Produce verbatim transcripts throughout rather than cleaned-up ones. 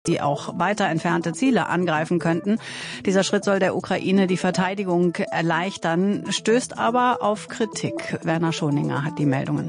die auch weiter entfernte Ziele angreifen könnten. Dieser Schritt soll der Ukraine die Verteidigung erleichtern, stößt aber auf Kritik. Werner Schoninger hat die Meldungen.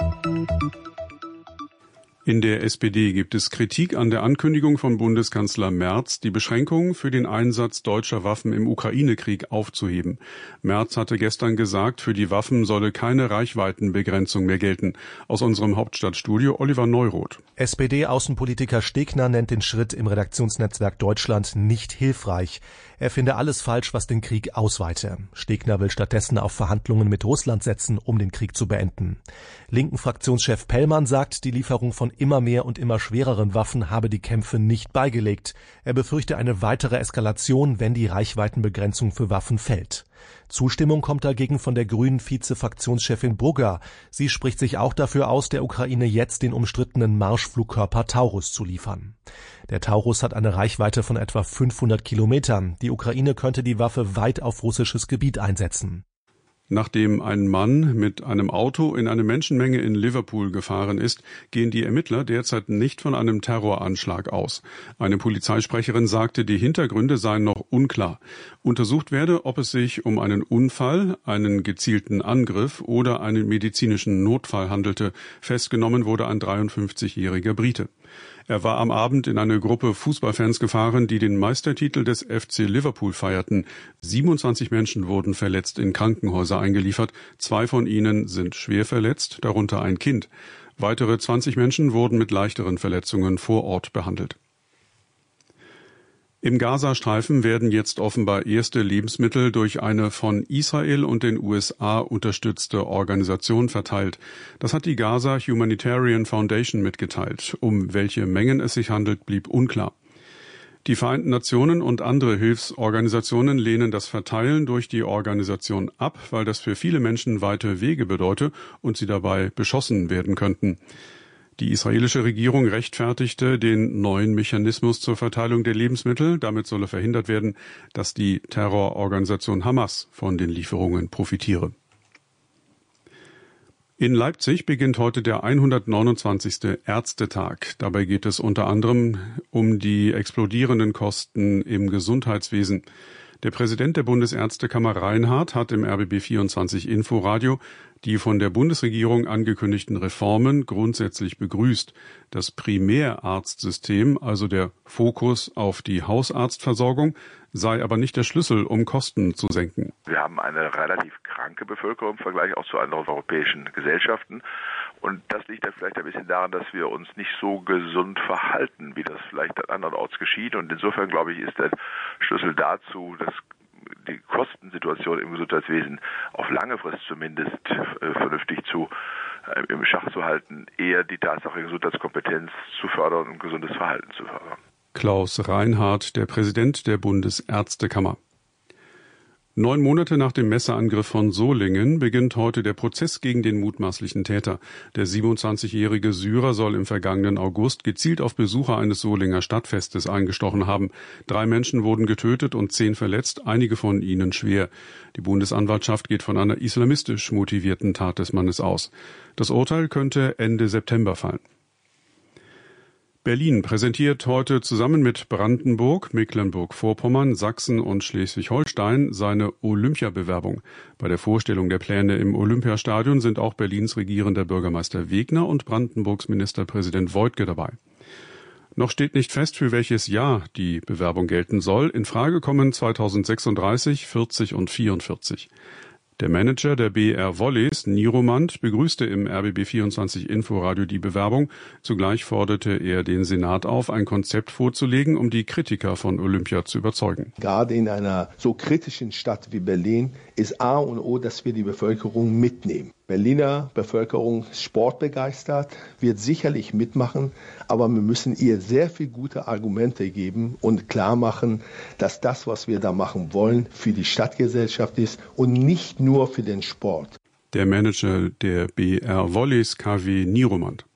In der S P D gibt es Kritik an der Ankündigung von Bundeskanzler Merz, die Beschränkungen für den Einsatz deutscher Waffen im Ukraine-Krieg aufzuheben. Merz hatte gestern gesagt, für die Waffen solle keine Reichweitenbegrenzung mehr gelten. Aus unserem Hauptstadtstudio Oliver Neuroth. S P D-Außenpolitiker Stegner nennt den Schritt im Redaktionsnetzwerk Deutschland nicht hilfreich. Er finde alles falsch, was den Krieg ausweite. Stegner will stattdessen auf Verhandlungen mit Russland setzen, um den Krieg zu beenden. Linken Fraktionschef Pellmann sagt, die Lieferung von immer mehr und immer schwereren Waffen habe die Kämpfe nicht beigelegt. Er befürchte eine weitere Eskalation, wenn die Reichweitenbegrenzung für Waffen fällt. Zustimmung kommt dagegen von der grünen Vize-Fraktionschefin Brugger. Sie spricht sich auch dafür aus, der Ukraine jetzt den umstrittenen Marschflugkörper Taurus zu liefern. Der Taurus hat eine Reichweite von etwa fünfhundert Kilometern. Die Ukraine könnte die Waffe weit auf russisches Gebiet einsetzen. Nachdem ein Mann mit einem Auto in eine Menschenmenge in Liverpool gefahren ist, gehen die Ermittler derzeit nicht von einem Terroranschlag aus. Eine Polizeisprecherin sagte, die Hintergründe seien noch unklar. Untersucht werde, ob es sich um einen Unfall, einen gezielten Angriff oder einen medizinischen Notfall handelte. Festgenommen wurde ein dreiundfünfzigjähriger Brite. Er war am Abend in eine Gruppe Fußballfans gefahren, die den Meistertitel des F C Liverpool feierten. siebenundzwanzig Menschen wurden verletzt in Krankenhäuser eingeliefert. Zwei von ihnen sind schwer verletzt, darunter ein Kind. Weitere zwanzig Menschen wurden mit leichteren Verletzungen vor Ort behandelt. Im Gazastreifen werden jetzt offenbar erste Lebensmittel durch eine von Israel und den U S A unterstützte Organisation verteilt. Das hat die Gaza Humanitarian Foundation mitgeteilt. Um welche Mengen es sich handelt, blieb unklar. Die Vereinten Nationen und andere Hilfsorganisationen lehnen das Verteilen durch die Organisation ab, weil das für viele Menschen weite Wege bedeute und sie dabei beschossen werden könnten. Die israelische Regierung rechtfertigte den neuen Mechanismus zur Verteilung der Lebensmittel. Damit solle verhindert werden, dass die Terrororganisation Hamas von den Lieferungen profitiere. In Leipzig beginnt heute der hundertneunundzwanzigste Ärztetag. Dabei geht es unter anderem um die explodierenden Kosten im Gesundheitswesen. Der Präsident der Bundesärztekammer Reinhardt hat im R B B vierundzwanzig Inforadio die von der Bundesregierung angekündigten Reformen grundsätzlich begrüßt. Das Primärarztsystem, also der Fokus auf die Hausarztversorgung, sei aber nicht der Schlüssel, um Kosten zu senken. Wir haben eine relativ kranke Bevölkerung im Vergleich auch zu anderen europäischen Gesellschaften. Und das liegt dann vielleicht ein bisschen daran, dass wir uns nicht so gesund verhalten, wie das vielleicht an andernorts geschieht. Und insofern, glaube ich, ist der Schlüssel dazu, dass die Kostensituation im Gesundheitswesen auf lange Frist zumindest äh, vernünftig zu äh, im Schach zu halten, eher die Tatsache, Gesundheitskompetenz zu fördern und gesundes Verhalten zu fördern. Klaus Reinhardt, der Präsident der Bundesärztekammer. Neun Monate nach dem Messerangriff von Solingen beginnt heute der Prozess gegen den mutmaßlichen Täter. Der siebenundzwanzigjährige Syrer soll im vergangenen August gezielt auf Besucher eines Solinger Stadtfestes eingestochen haben. Drei Menschen wurden getötet und zehn verletzt, einige von ihnen schwer. Die Bundesanwaltschaft geht von einer islamistisch motivierten Tat des Mannes aus. Das Urteil könnte Ende September fallen. Berlin präsentiert heute zusammen mit Brandenburg, Mecklenburg-Vorpommern, Sachsen und Schleswig-Holstein seine Olympiabewerbung. Bei der Vorstellung der Pläne im Olympiastadion sind auch Berlins regierender Bürgermeister Wegner und Brandenburgs Ministerpräsident Woidke dabei. Noch steht nicht fest, für welches Jahr die Bewerbung gelten soll. In Frage kommen zweitausendsechsunddreißig, vierzig und vierundvierzig. Der Manager der B R Volleys, Niromand, begrüßte im R B B vierundzwanzig Inforadio die Bewerbung. Zugleich forderte er den Senat auf, ein Konzept vorzulegen, um die Kritiker von Olympia zu überzeugen. Gerade in einer so kritischen Stadt wie Berlin ist A und O, dass wir die Bevölkerung mitnehmen. Berliner Bevölkerung ist sportbegeistert, wird sicherlich mitmachen, aber wir müssen ihr sehr viel gute Argumente geben und klar machen, dass das, was wir da machen wollen, für die Stadtgesellschaft ist und nicht nur für den Sport. Der Manager der B R Volleys, K W Niromand.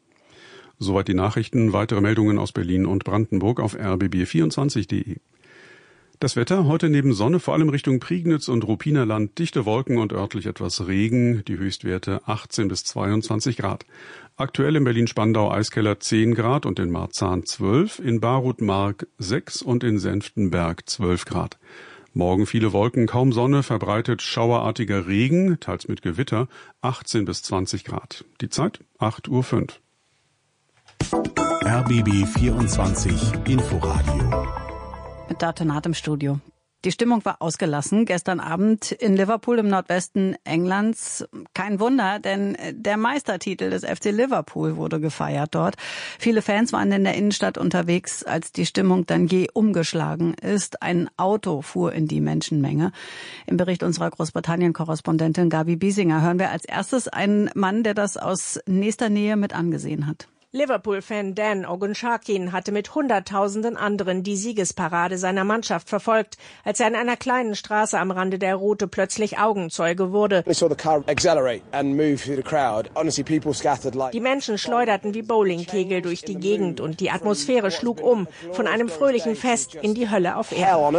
Soweit die Nachrichten. Weitere Meldungen aus Berlin und Brandenburg auf r b b vierundzwanzig punkt d e. Das Wetter heute neben Sonne vor allem Richtung Prignitz und Rupinerland dichte Wolken und örtlich etwas Regen, die Höchstwerte achtzehn bis zweiundzwanzig Grad. Aktuell in Berlin-Spandau-Eiskeller zehn Grad und in Marzahn zwölf, in Barut-Mark sechs und in Senftenberg zwölf Grad. Morgen viele Wolken, kaum Sonne, verbreitet schauerartiger Regen, teils mit Gewitter, achtzehn bis zwanzig Grad. Die Zeit acht Uhr fünf. R B B vierundzwanzig Inforadio. Mit Datenat im Studio. Die Stimmung war ausgelassen gestern Abend in Liverpool im Nordwesten Englands. Kein Wunder, denn der Meistertitel des F C Liverpool wurde gefeiert dort. Viele Fans waren in der Innenstadt unterwegs, als die Stimmung dann je umgeschlagen ist. Ein Auto fuhr in die Menschenmenge. Im Bericht unserer Großbritannien-Korrespondentin Gabi Biesinger hören wir als erstes einen Mann, der das aus nächster Nähe mit angesehen hat. Liverpool-Fan Dan Ogunshakin hatte mit Hunderttausenden anderen die Siegesparade seiner Mannschaft verfolgt, als er in einer kleinen Straße am Rande der Route plötzlich Augenzeuge wurde. Die Menschen schleuderten wie Bowlingkegel durch die Gegend und die Atmosphäre schlug um, von einem fröhlichen Fest in die Hölle auf Erden.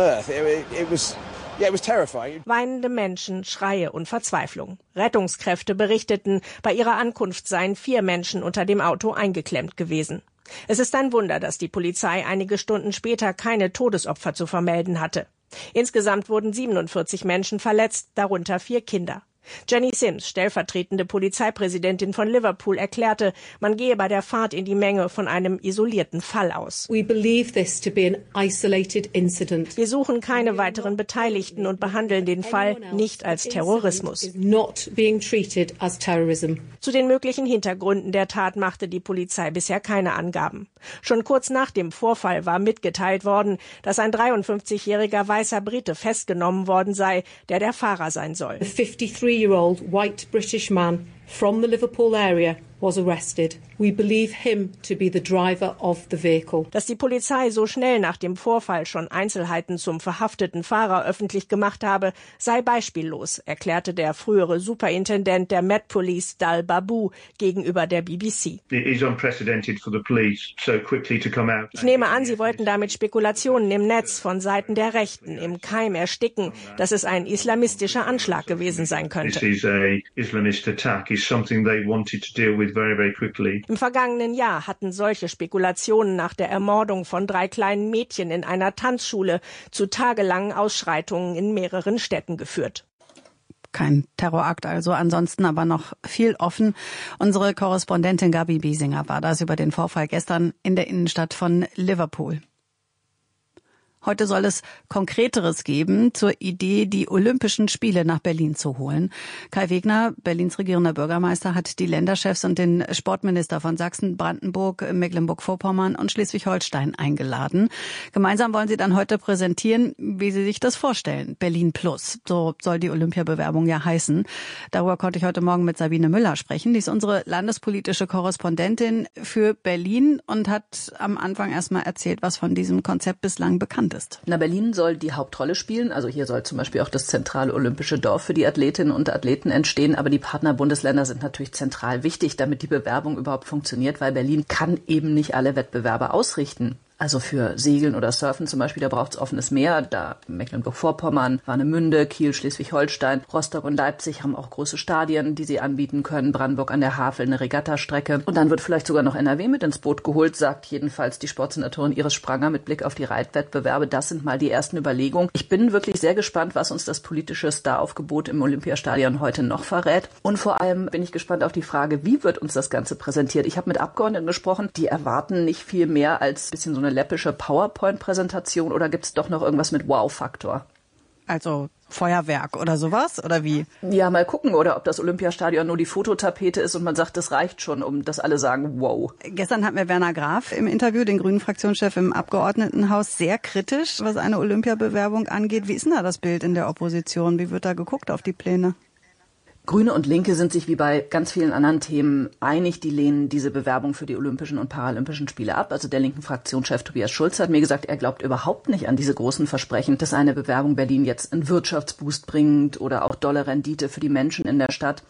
Weinende Menschen, Schreie und Verzweiflung. Rettungskräfte berichteten, bei ihrer Ankunft seien vier Menschen unter dem Auto eingeklemmt gewesen. Es ist ein Wunder, dass die Polizei einige Stunden später keine Todesopfer zu vermelden hatte. Insgesamt wurden siebenundvierzig Menschen verletzt, darunter vier Kinder. Jenny Sims, stellvertretende Polizeipräsidentin von Liverpool, erklärte, man gehe bei der Fahrt in die Menge von einem isolierten Fall aus. We believe this to be an isolated incident. Wir suchen keine weiteren Beteiligten und behandeln den Fall nicht als Terrorismus. Not being treated as terrorism. Zu den möglichen Hintergründen der Tat machte die Polizei bisher keine Angaben. Schon kurz nach dem Vorfall war mitgeteilt worden, dass ein dreiundfünfzigjähriger weißer Brite festgenommen worden sei, der der Fahrer sein soll. A fifty-three-year-old white British man from the Liverpool area was arrested. We believe him to be the driver of the vehicle. Dass die Polizei so schnell nach dem Vorfall schon Einzelheiten zum verhafteten Fahrer öffentlich gemacht habe, sei beispiellos, erklärte der frühere Superintendent der Met Police Dal Babu gegenüber der B B C. Ich nehme an, Sie wollten damit Spekulationen im Netz von Seiten der Rechten im Keim ersticken, dass es ein islamistischer Anschlag gewesen sein könnte. Very, very quickly. Im vergangenen Jahr hatten solche Spekulationen nach der Ermordung von drei kleinen Mädchen in einer Tanzschule zu tagelangen Ausschreitungen in mehreren Städten geführt. Kein Terrorakt also, ansonsten aber noch viel offen. Unsere Korrespondentin Gabi Biesinger war das über den Vorfall gestern in der Innenstadt von Liverpool. Heute soll es Konkreteres geben zur Idee, die Olympischen Spiele nach Berlin zu holen. Kai Wegner, Berlins regierender Bürgermeister, hat die Länderchefs und den Sportminister von Sachsen, Brandenburg, Mecklenburg-Vorpommern und Schleswig-Holstein eingeladen. Gemeinsam wollen sie dann heute präsentieren, wie sie sich das vorstellen. Berlin Plus, so soll die Olympiabewerbung ja heißen. Darüber konnte ich heute Morgen mit Sabine Müller sprechen. Die ist unsere landespolitische Korrespondentin für Berlin und hat am Anfang erstmal erzählt, was von diesem Konzept bislang bekannt ist. Na, Berlin soll die Hauptrolle spielen. Also hier soll zum Beispiel auch das zentrale olympische Dorf für die Athletinnen und Athleten entstehen. Aber die Partnerbundesländer sind natürlich zentral wichtig, damit die Bewerbung überhaupt funktioniert, weil Berlin kann eben nicht alle Wettbewerbe ausrichten. Also für Segeln oder Surfen zum Beispiel, da braucht es offenes Meer. Da Mecklenburg-Vorpommern, Warnemünde, Kiel, Schleswig-Holstein, Rostock und Leipzig haben auch große Stadien, die sie anbieten können. Brandenburg an der Havel, eine Regattastrecke. Und dann wird vielleicht sogar noch N R W mit ins Boot geholt, sagt jedenfalls die Sportsenatorin Iris Spranger mit Blick auf die Reitwettbewerbe. Das sind mal die ersten Überlegungen. Ich bin wirklich sehr gespannt, was uns das politische Staraufgebot im Olympiastadion heute noch verrät. Und vor allem bin ich gespannt auf die Frage, wie wird uns das Ganze präsentiert? Ich habe mit Abgeordneten gesprochen, die erwarten nicht viel mehr als ein bisschen so eine läppische PowerPoint-Präsentation, oder gibt es doch noch irgendwas mit Wow-Faktor? Also Feuerwerk oder sowas, oder wie? Ja, mal gucken, oder ob das Olympiastadion nur die Fototapete ist und man sagt, das reicht schon, um dass alle sagen, wow. Gestern hatten wir Werner Graf im Interview, den grünen Fraktionschef im Abgeordnetenhaus, sehr kritisch, was eine Olympiabewerbung angeht. Wie ist denn da das Bild in der Opposition? Wie wird da geguckt auf die Pläne? Grüne und Linke sind sich wie bei ganz vielen anderen Themen einig, die lehnen diese Bewerbung für die Olympischen und Paralympischen Spiele ab. Also der linken Fraktionschef Tobias Schulz hat mir gesagt, er glaubt überhaupt nicht an diese großen Versprechen, dass eine Bewerbung Berlin jetzt einen Wirtschaftsboost bringt oder auch dolle Rendite für die Menschen in der Stadt.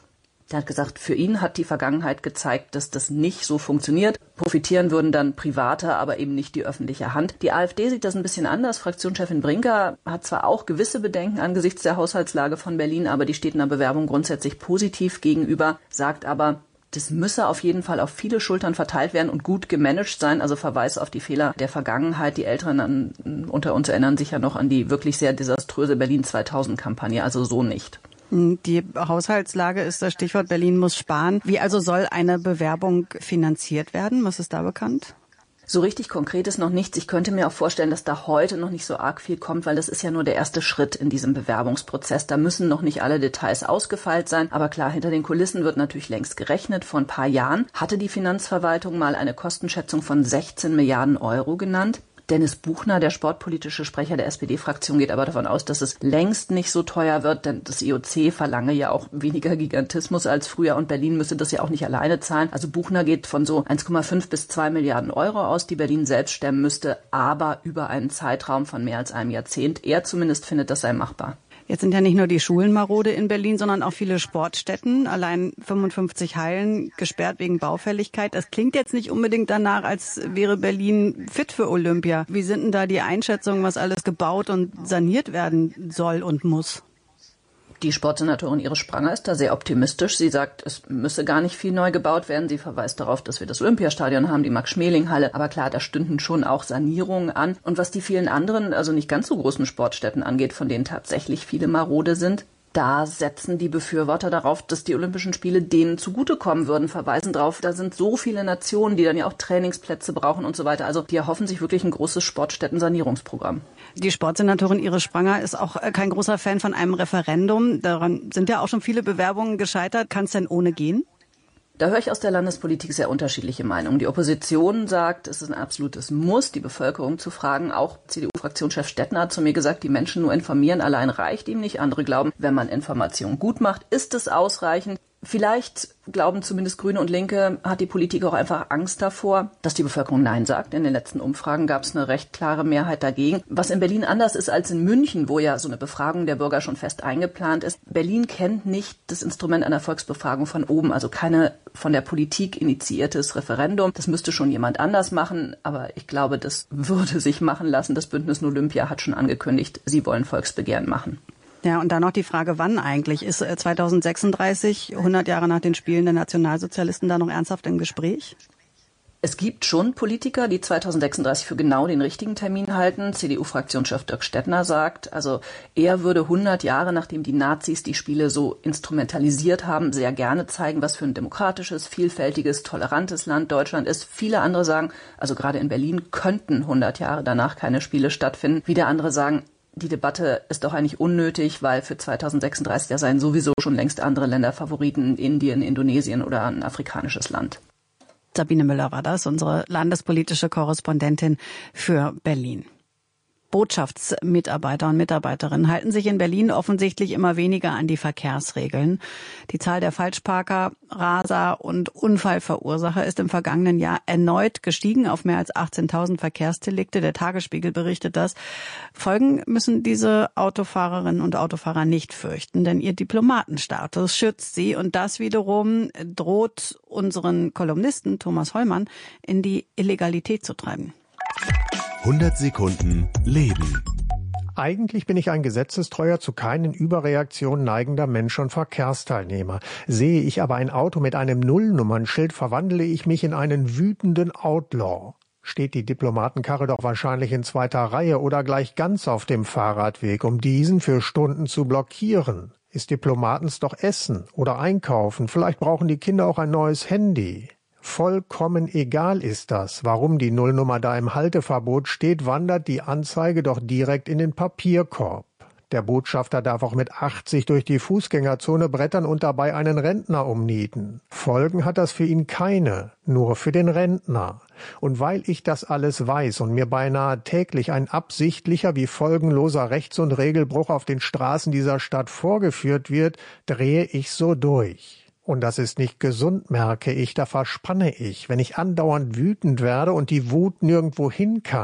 Der hat gesagt, für ihn hat die Vergangenheit gezeigt, dass das nicht so funktioniert. Profitieren würden dann Private, aber eben nicht die öffentliche Hand. Die AfD sieht das ein bisschen anders. Fraktionschefin Brinker hat zwar auch gewisse Bedenken angesichts der Haushaltslage von Berlin, aber die steht einer Bewerbung grundsätzlich positiv gegenüber, sagt aber, das müsse auf jeden Fall auf viele Schultern verteilt werden und gut gemanagt sein. Also Verweis auf die Fehler der Vergangenheit. Die Älteren an, unter uns erinnern sich ja noch an die wirklich sehr desaströse Berlin zweitausend-Kampagne. Also so nicht. Die Haushaltslage ist das Stichwort. Berlin muss sparen. Wie also soll eine Bewerbung finanziert werden? Was ist da bekannt? So richtig konkret ist noch nichts. Ich könnte mir auch vorstellen, dass da heute noch nicht so arg viel kommt, weil das ist ja nur der erste Schritt in diesem Bewerbungsprozess. Da müssen noch nicht alle Details ausgefeilt sein. Aber klar, hinter den Kulissen wird natürlich längst gerechnet. Vor ein paar Jahren hatte die Finanzverwaltung mal eine Kostenschätzung von sechzehn Milliarden Euro genannt. Dennis Buchner, der sportpolitische Sprecher der S P D-Fraktion, geht aber davon aus, dass es längst nicht so teuer wird, denn das I O C verlange ja auch weniger Gigantismus als früher und Berlin müsste das ja auch nicht alleine zahlen. Also Buchner geht von so eins Komma fünf bis zwei Milliarden Euro aus, die Berlin selbst stemmen müsste, aber über einen Zeitraum von mehr als einem Jahrzehnt. Er zumindest findet, das sei machbar. Jetzt sind ja nicht nur die Schulen marode in Berlin, sondern auch viele Sportstätten. Allein fünfundfünfzig Hallen gesperrt wegen Baufälligkeit. Das klingt jetzt nicht unbedingt danach, als wäre Berlin fit für Olympia. Wie sind denn da die Einschätzungen, was alles gebaut und saniert werden soll und muss? Die Sportsenatorin Iris Spranger ist da sehr optimistisch. Sie sagt, es müsse gar nicht viel neu gebaut werden. Sie verweist darauf, dass wir das Olympiastadion haben, die Max-Schmeling-Halle. Aber klar, da stünden schon auch Sanierungen an. Und was die vielen anderen, also nicht ganz so großen Sportstätten angeht, von denen tatsächlich viele marode sind, da setzen die Befürworter darauf, dass die Olympischen Spiele denen zugutekommen würden, verweisen darauf, da sind so viele Nationen, die dann ja auch Trainingsplätze brauchen und so weiter. Also die erhoffen sich wirklich ein großes Sportstätten-Sanierungsprogramm. Die Sportsenatorin Iris Spranger ist auch kein großer Fan von einem Referendum. Daran sind ja auch schon viele Bewerbungen gescheitert. Kann es denn ohne gehen? Da höre ich aus der Landespolitik sehr unterschiedliche Meinungen. Die Opposition sagt, es ist ein absolutes Muss, die Bevölkerung zu fragen. Auch C D U-Fraktionschef Stettner hat zu mir gesagt, die Menschen nur informieren allein reicht ihm nicht. Andere glauben, wenn man Informationen gut macht, ist es ausreichend. Vielleicht glauben zumindest Grüne und Linke, hat die Politik auch einfach Angst davor, dass die Bevölkerung Nein sagt. In den letzten Umfragen gab es eine recht klare Mehrheit dagegen. Was in Berlin anders ist als in München, wo ja so eine Befragung der Bürger schon fest eingeplant ist. Berlin kennt nicht das Instrument einer Volksbefragung von oben, also keine von der Politik initiiertes Referendum. Das müsste schon jemand anders machen, aber ich glaube, das würde sich machen lassen. Das Bündnis Olympia hat schon angekündigt, sie wollen Volksbegehren machen. Ja, und dann noch die Frage, wann eigentlich? Ist zweitausendsechsunddreißig, hundert Jahre nach den Spielen der Nationalsozialisten, da noch ernsthaft im Gespräch? Es gibt schon Politiker, die zweitausendsechsunddreißig für genau den richtigen Termin halten. C D U-Fraktionschef Dirk Stettner sagt, also er würde hundert Jahre, nachdem die Nazis die Spiele so instrumentalisiert haben, sehr gerne zeigen, was für ein demokratisches, vielfältiges, tolerantes Land Deutschland ist. Viele andere sagen, also gerade in Berlin könnten hundert Jahre danach keine Spiele stattfinden. Wieder andere sagen, die Debatte ist doch eigentlich unnötig, weil für zweitausendsechsunddreißig ja seien sowieso schon längst andere Länder Favoriten, Indien, Indonesien oder ein afrikanisches Land. Sabine Müller war das, unsere landespolitische Korrespondentin für Berlin. Botschaftsmitarbeiter und Mitarbeiterinnen halten sich in Berlin offensichtlich immer weniger an die Verkehrsregeln. Die Zahl der Falschparker, Raser und Unfallverursacher ist im vergangenen Jahr erneut gestiegen auf mehr als achtzehntausend Verkehrsdelikte. Der Tagesspiegel berichtet das. Folgen müssen diese Autofahrerinnen und Autofahrer nicht fürchten, denn ihr Diplomatenstatus schützt sie und das wiederum droht unseren Kolumnisten Thomas Hollmann in die Illegalität zu treiben. hundert Sekunden Leben. Eigentlich bin ich ein gesetzestreuer, zu keinen Überreaktionen neigender Mensch und Verkehrsteilnehmer. Sehe ich aber ein Auto mit einem Nullnummernschild, verwandle ich mich in einen wütenden Outlaw. Steht die Diplomatenkarre doch wahrscheinlich in zweiter Reihe oder gleich ganz auf dem Fahrradweg, um diesen für Stunden zu blockieren. Ist Diplomatens doch essen oder einkaufen, vielleicht brauchen die Kinder auch ein neues Handy. Vollkommen egal ist das. Warum die Nullnummer da im Halteverbot steht, wandert die Anzeige doch direkt in den Papierkorb. Der Botschafter darf auch mit achtzig durch die Fußgängerzone brettern und dabei einen Rentner umnieten. Folgen hat das für ihn keine, nur für den Rentner. Und weil ich das alles weiß und mir beinahe täglich ein absichtlicher wie folgenloser Rechts- und Regelbruch auf den Straßen dieser Stadt vorgeführt wird, drehe ich so durch. Und das ist nicht gesund, merke ich, da verspanne ich, wenn ich andauernd wütend werde und die Wut nirgendwo hin kann.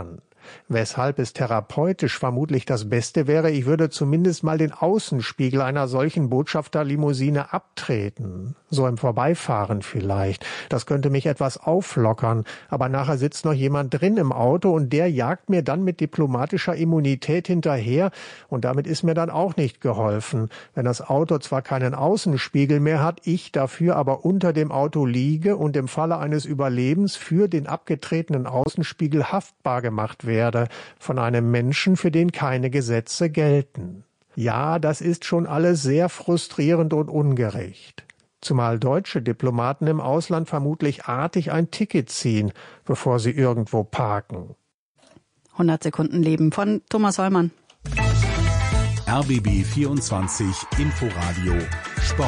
Weshalb es therapeutisch vermutlich das Beste wäre, ich würde zumindest mal den Außenspiegel einer solchen Botschafterlimousine abtreten. So im Vorbeifahren vielleicht. Das könnte mich etwas auflockern. Aber nachher sitzt noch jemand drin im Auto und der jagt mir dann mit diplomatischer Immunität hinterher. Und damit ist mir dann auch nicht geholfen. Wenn das Auto zwar keinen Außenspiegel mehr hat, ich dafür aber unter dem Auto liege und im Falle eines Überlebens für den abgetretenen Außenspiegel haftbar gemacht werde von einem Menschen, für den keine Gesetze gelten. Ja, das ist schon alles sehr frustrierend und ungerecht. Zumal deutsche Diplomaten im Ausland vermutlich artig ein Ticket ziehen, bevor sie irgendwo parken. hundert Sekunden Leben von Thomas Hollmann. R B B vierundzwanzig Inforadio Sport.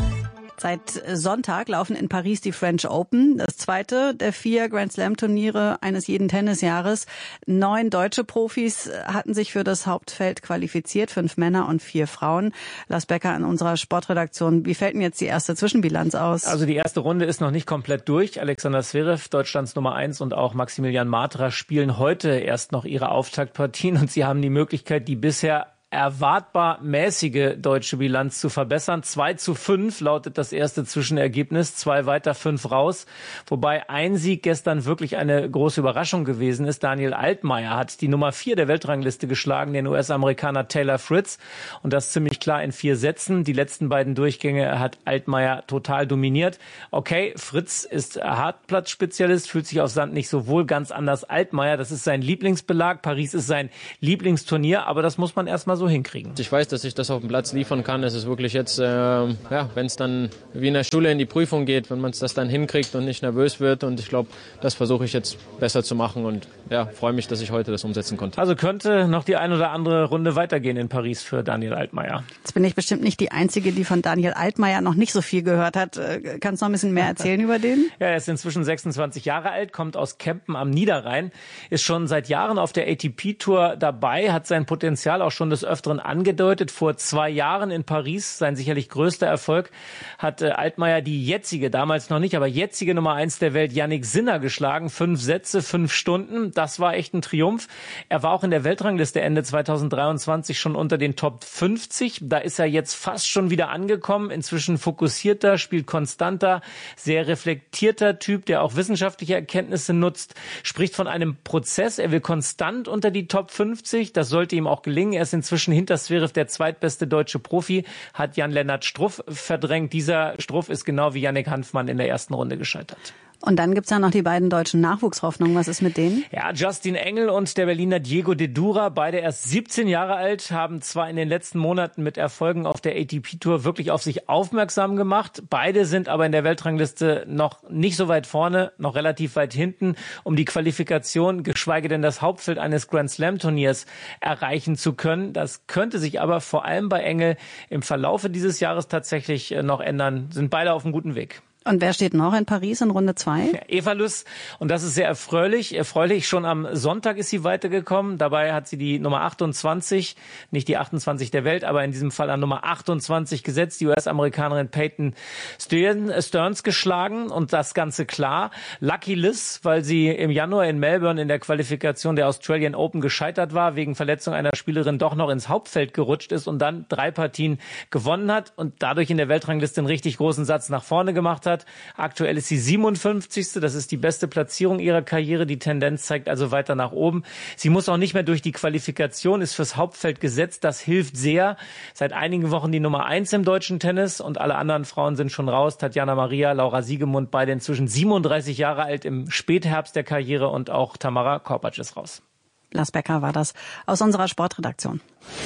Seit Sonntag laufen in Paris die French Open, das zweite der vier Grand Slam Turniere eines jeden Tennisjahres. Neun deutsche Profis hatten sich für das Hauptfeld qualifiziert, fünf Männer und vier Frauen. Lars Becker in unserer Sportredaktion. Wie fällt denn jetzt die erste Zwischenbilanz aus? Also die erste Runde ist noch nicht komplett durch. Alexander Zverev, Deutschlands Nummer eins, und auch Maximilian Matra spielen heute erst noch ihre Auftaktpartien und sie haben die Möglichkeit, die bisher erwartbar mäßige deutsche Bilanz zu verbessern. zwei zu fünf lautet das erste Zwischenergebnis, zwei weiter, fünf raus. Wobei ein Sieg gestern wirklich eine große Überraschung gewesen ist. Daniel Altmaier hat die Nummer vier der Weltrangliste geschlagen, den U S-Amerikaner Taylor Fritz. Und das ziemlich klar in vier Sätzen. Die letzten beiden Durchgänge hat Altmaier total dominiert. Okay, Fritz ist Hartplatzspezialist, fühlt sich auf Sand nicht so wohl, ganz anders Altmaier. Das ist sein Lieblingsbelag. Paris ist sein Lieblingsturnier, aber das muss man erstmal so hinkriegen. Ich weiß, dass ich das auf dem Platz liefern kann. Es ist wirklich jetzt, äh, ja, wenn es dann wie in der Schule in die Prüfung geht, wenn man es das dann hinkriegt und nicht nervös wird. Und ich glaube, das versuche ich jetzt besser zu machen und ja, freue mich, dass ich heute das umsetzen konnte. Also könnte noch die ein oder andere Runde weitergehen in Paris für Daniel Altmaier. Jetzt bin ich bestimmt nicht die Einzige, die von Daniel Altmaier noch nicht so viel gehört hat. Kannst du noch ein bisschen mehr erzählen über den? Ja, er ist inzwischen sechsundzwanzig Jahre alt, kommt aus Kempen am Niederrhein, ist schon seit Jahren auf der A T P-Tour dabei, hat sein Potenzial auch schon des Öfteren angedeutet. Vor zwei Jahren in Paris, sein sicherlich größter Erfolg, hat äh, Altmaier die jetzige, damals noch nicht, aber jetzige Nummer eins der Welt, Jannik Sinner, geschlagen. Fünf Sätze, fünf Stunden. Das war echt ein Triumph. Er war auch in der Weltrangliste Ende zweitausenddreiundzwanzig schon unter den Top fünfzig. Da ist er jetzt fast schon wieder angekommen. Inzwischen fokussierter, spielt konstanter, sehr reflektierter Typ, der auch wissenschaftliche Erkenntnisse nutzt, spricht von einem Prozess. Er will konstant unter die Top fünfzig. Das sollte ihm auch gelingen. Er ist inzwischen hinter Zverev der zweitbeste deutsche Profi, hat Jan-Lennart Struff verdrängt. Dieser Struff ist genau wie Yannick Hanfmann in der ersten Runde gescheitert. Und dann gibt's ja noch die beiden deutschen Nachwuchshoffnungen. Was ist mit denen? Ja, Justin Engel und der Berliner Diego de Dura, beide erst siebzehn Jahre alt, haben zwar in den letzten Monaten mit Erfolgen auf der A T P-Tour wirklich auf sich aufmerksam gemacht. Beide sind aber in der Weltrangliste noch nicht so weit vorne, noch relativ weit hinten, um die Qualifikation, geschweige denn das Hauptfeld eines Grand Slam-Turniers erreichen zu können. Das könnte sich aber vor allem bei Engel im Verlaufe dieses Jahres tatsächlich noch ändern. Sind beide auf einem guten Weg. Und wer steht noch in Paris in Runde zwei? Ja, Eva Lüss. Und das ist sehr erfreulich. Erfreulich, schon am Sonntag ist sie weitergekommen. Dabei hat sie die Nummer achtundzwanzig, nicht die achtundzwanzig der Welt, aber in diesem Fall an Nummer achtundzwanzig gesetzt. Die U S-Amerikanerin Peyton Stearns geschlagen. Und das Ganze klar. Lucky Liz, weil sie im Januar in Melbourne in der Qualifikation der Australian Open gescheitert war, wegen Verletzung einer Spielerin doch noch ins Hauptfeld gerutscht ist und dann drei Partien gewonnen hat und dadurch in der Weltrangliste einen richtig großen Satz nach vorne gemacht hat. Aktuell ist sie siebenundfünfzigste Das ist die beste Platzierung ihrer Karriere. Die Tendenz zeigt also weiter nach oben. Sie muss auch nicht mehr durch die Qualifikation, ist fürs Hauptfeld gesetzt. Das hilft sehr. Seit einigen Wochen die Nummer eins im deutschen Tennis und alle anderen Frauen sind schon raus. Tatjana Maria, Laura Siegemund, beide inzwischen siebenunddreißig Jahre alt im Spätherbst der Karriere und auch Tamara Korpatsch ist raus. Lars Becker war das aus unserer Sportredaktion.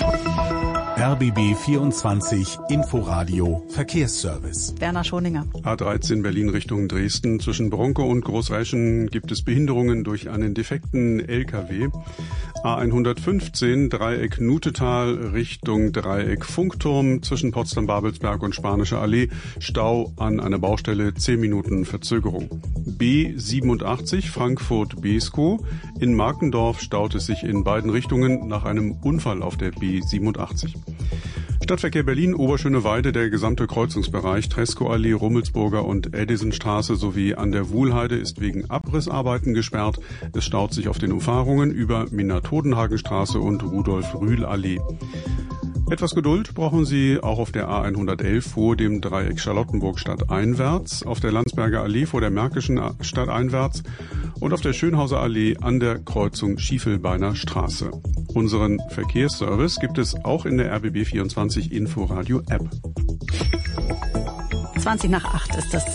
R B B vierundzwanzig Inforadio Verkehrsservice. Werner Schoninger. A dreizehn Berlin Richtung Dresden. Zwischen Bronkow und Großräschen gibt es Behinderungen durch einen defekten L K W. A hundertfünfzehn Dreieck Nutetal Richtung Dreieck Funkturm. Zwischen Potsdam-Babelsberg und Spanische Allee Stau an einer Baustelle, zehn Minuten Verzögerung. B siebenundachtzig Frankfurt-Beeskow. In Markendorf staut es sich in beiden Richtungen nach einem Unfall auf der B siebenundachtzig. Stadtverkehr Berlin, Oberschöneweide, der gesamte Kreuzungsbereich Tresco-Allee, Rummelsburger und Edisonstraße sowie an der Wuhlheide ist wegen Abrissarbeiten gesperrt. Es staut sich auf den Umfahrungen über Minna-Todenhagenstraße und Rudolf-Rühl-Allee. Etwas Geduld brauchen Sie auch auf der A hundertelf vor dem Dreieck Charlottenburg stadteinwärts, auf der Landsberger Allee vor der Märkischen stadteinwärts und auf der Schönhauser Allee an der Kreuzung Schiefelbeiner Straße. Unseren Verkehrsservice gibt es auch in der R B B vierundzwanzig Inforadio App. zwanzig nach acht ist das.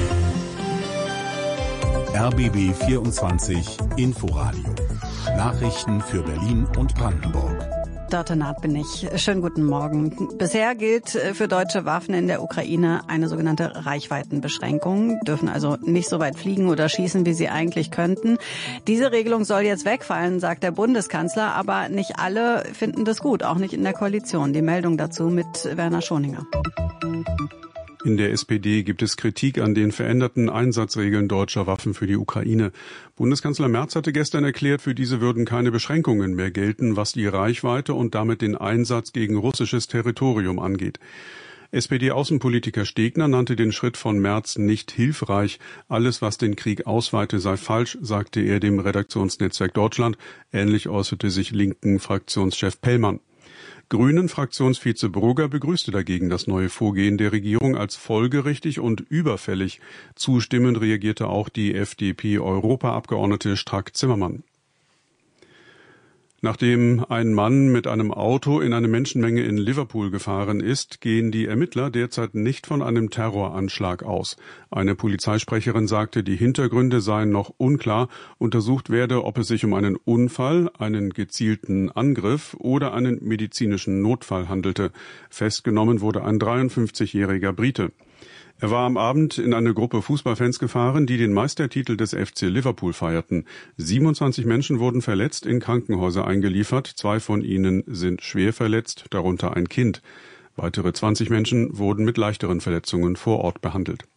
R B B vierundzwanzig Inforadio. Nachrichten für Berlin und Brandenburg. Dörte Naht bin ich. Schönen guten Morgen. Bisher gilt für deutsche Waffen in der Ukraine eine sogenannte Reichweitenbeschränkung, dürfen also nicht so weit fliegen oder schießen, wie sie eigentlich könnten. Diese Regelung soll jetzt wegfallen, sagt der Bundeskanzler, aber nicht alle finden das gut, auch nicht in der Koalition. Die Meldung dazu mit Werner Schoninger. In der S P D gibt es Kritik an den veränderten Einsatzregeln deutscher Waffen für die Ukraine. Bundeskanzler Merz hatte gestern erklärt, für diese würden keine Beschränkungen mehr gelten, was die Reichweite und damit den Einsatz gegen russisches Territorium angeht. S P D-Außenpolitiker Stegner nannte den Schritt von Merz nicht hilfreich. Alles, was den Krieg ausweite, sei falsch, sagte er dem Redaktionsnetzwerk Deutschland. Ähnlich äußerte sich linken Fraktionschef Pellmann. Grünen-Fraktionsvize Brugger begrüßte dagegen das neue Vorgehen der Regierung als folgerichtig und überfällig. Zustimmend reagierte auch die F D P-Europaabgeordnete Strack-Zimmermann. Nachdem ein Mann mit einem Auto in eine Menschenmenge in Liverpool gefahren ist, gehen die Ermittler derzeit nicht von einem Terroranschlag aus. Eine Polizeisprecherin sagte, die Hintergründe seien noch unklar. Untersucht werde, ob es sich um einen Unfall, einen gezielten Angriff oder einen medizinischen Notfall handelte. Festgenommen wurde ein dreiundfünfzigjähriger Brite. Er war am Abend in eine Gruppe Fußballfans gefahren, die den Meistertitel des F C Liverpool feierten. siebenundzwanzig Menschen wurden verletzt, in Krankenhäuser eingeliefert. Zwei von ihnen sind schwer verletzt, darunter ein Kind. Weitere zwanzig Menschen wurden mit leichteren Verletzungen vor Ort behandelt.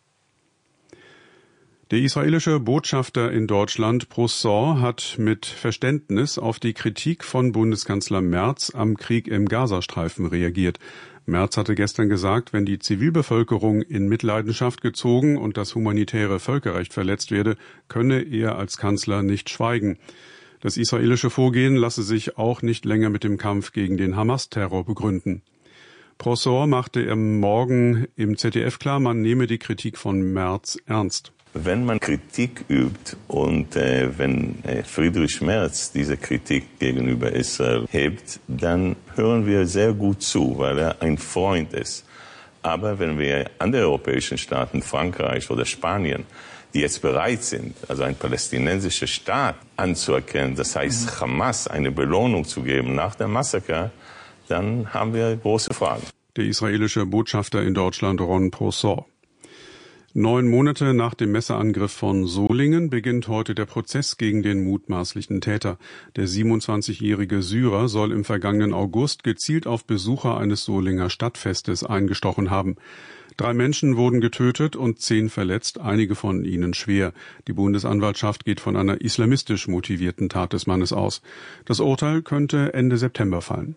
Der israelische Botschafter in Deutschland, Prosor, hat mit Verständnis auf die Kritik von Bundeskanzler Merz am Krieg im Gazastreifen reagiert. Merz hatte gestern gesagt, wenn die Zivilbevölkerung in Mitleidenschaft gezogen und das humanitäre Völkerrecht verletzt werde, könne er als Kanzler nicht schweigen. Das israelische Vorgehen lasse sich auch nicht länger mit dem Kampf gegen den Hamas-Terror begründen. Prosor machte am Morgen im Z D F klar, man nehme die Kritik von Merz ernst. Wenn man Kritik übt und äh, wenn äh, Friedrich Merz diese Kritik gegenüber Israel hebt, dann hören wir sehr gut zu, weil er ein Freund ist. Aber wenn wir andere europäischen Staaten, Frankreich oder Spanien, die jetzt bereit sind, also einen palästinensischen Staat anzuerkennen, das heißt Hamas eine Belohnung zu geben nach dem Massaker, dann haben wir große Fragen. Der israelische Botschafter in Deutschland, Ron Prosor. Neun Monate nach dem Messerangriff von Solingen beginnt heute der Prozess gegen den mutmaßlichen Täter. Der siebenundzwanzigjährige Syrer soll im vergangenen August gezielt auf Besucher eines Solinger Stadtfestes eingestochen haben. Drei Menschen wurden getötet und zehn verletzt, einige von ihnen schwer. Die Bundesanwaltschaft geht von einer islamistisch motivierten Tat des Mannes aus. Das Urteil könnte Ende September fallen.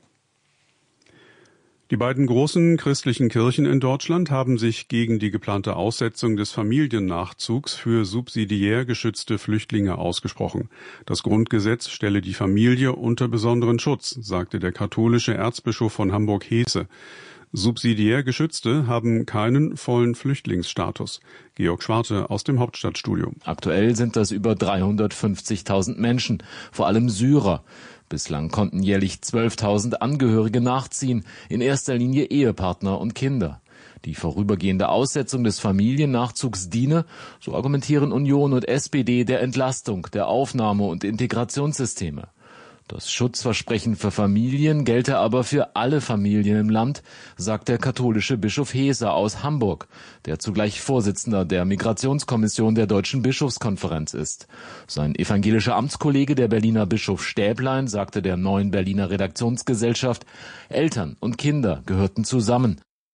Die beiden großen christlichen Kirchen in Deutschland haben sich gegen die geplante Aussetzung des Familiennachzugs für subsidiär geschützte Flüchtlinge ausgesprochen. Das Grundgesetz stelle die Familie unter besonderen Schutz, sagte der katholische Erzbischof von Hamburg-Heße. Subsidiär Geschützte haben keinen vollen Flüchtlingsstatus. Georg Schwarte aus dem Hauptstadtstudio. Aktuell sind das über dreihundertfünfzigtausend Menschen, vor allem Syrer. Bislang konnten jährlich zwölftausend Angehörige nachziehen, in erster Linie Ehepartner und Kinder. Die vorübergehende Aussetzung des Familiennachzugs diene, so argumentieren Union und S P D, der Entlastung der Aufnahme- und Integrationssysteme. Das Schutzversprechen für Familien gelte aber für alle Familien im Land, sagt der katholische Bischof Heße aus Hamburg, der zugleich Vorsitzender der Migrationskommission der Deutschen Bischofskonferenz ist. Sein evangelischer Amtskollege, der Berliner Bischof Stäblein, sagte der Neuen Berliner Redaktionsgesellschaft, Eltern und Kinder gehörten zusammen.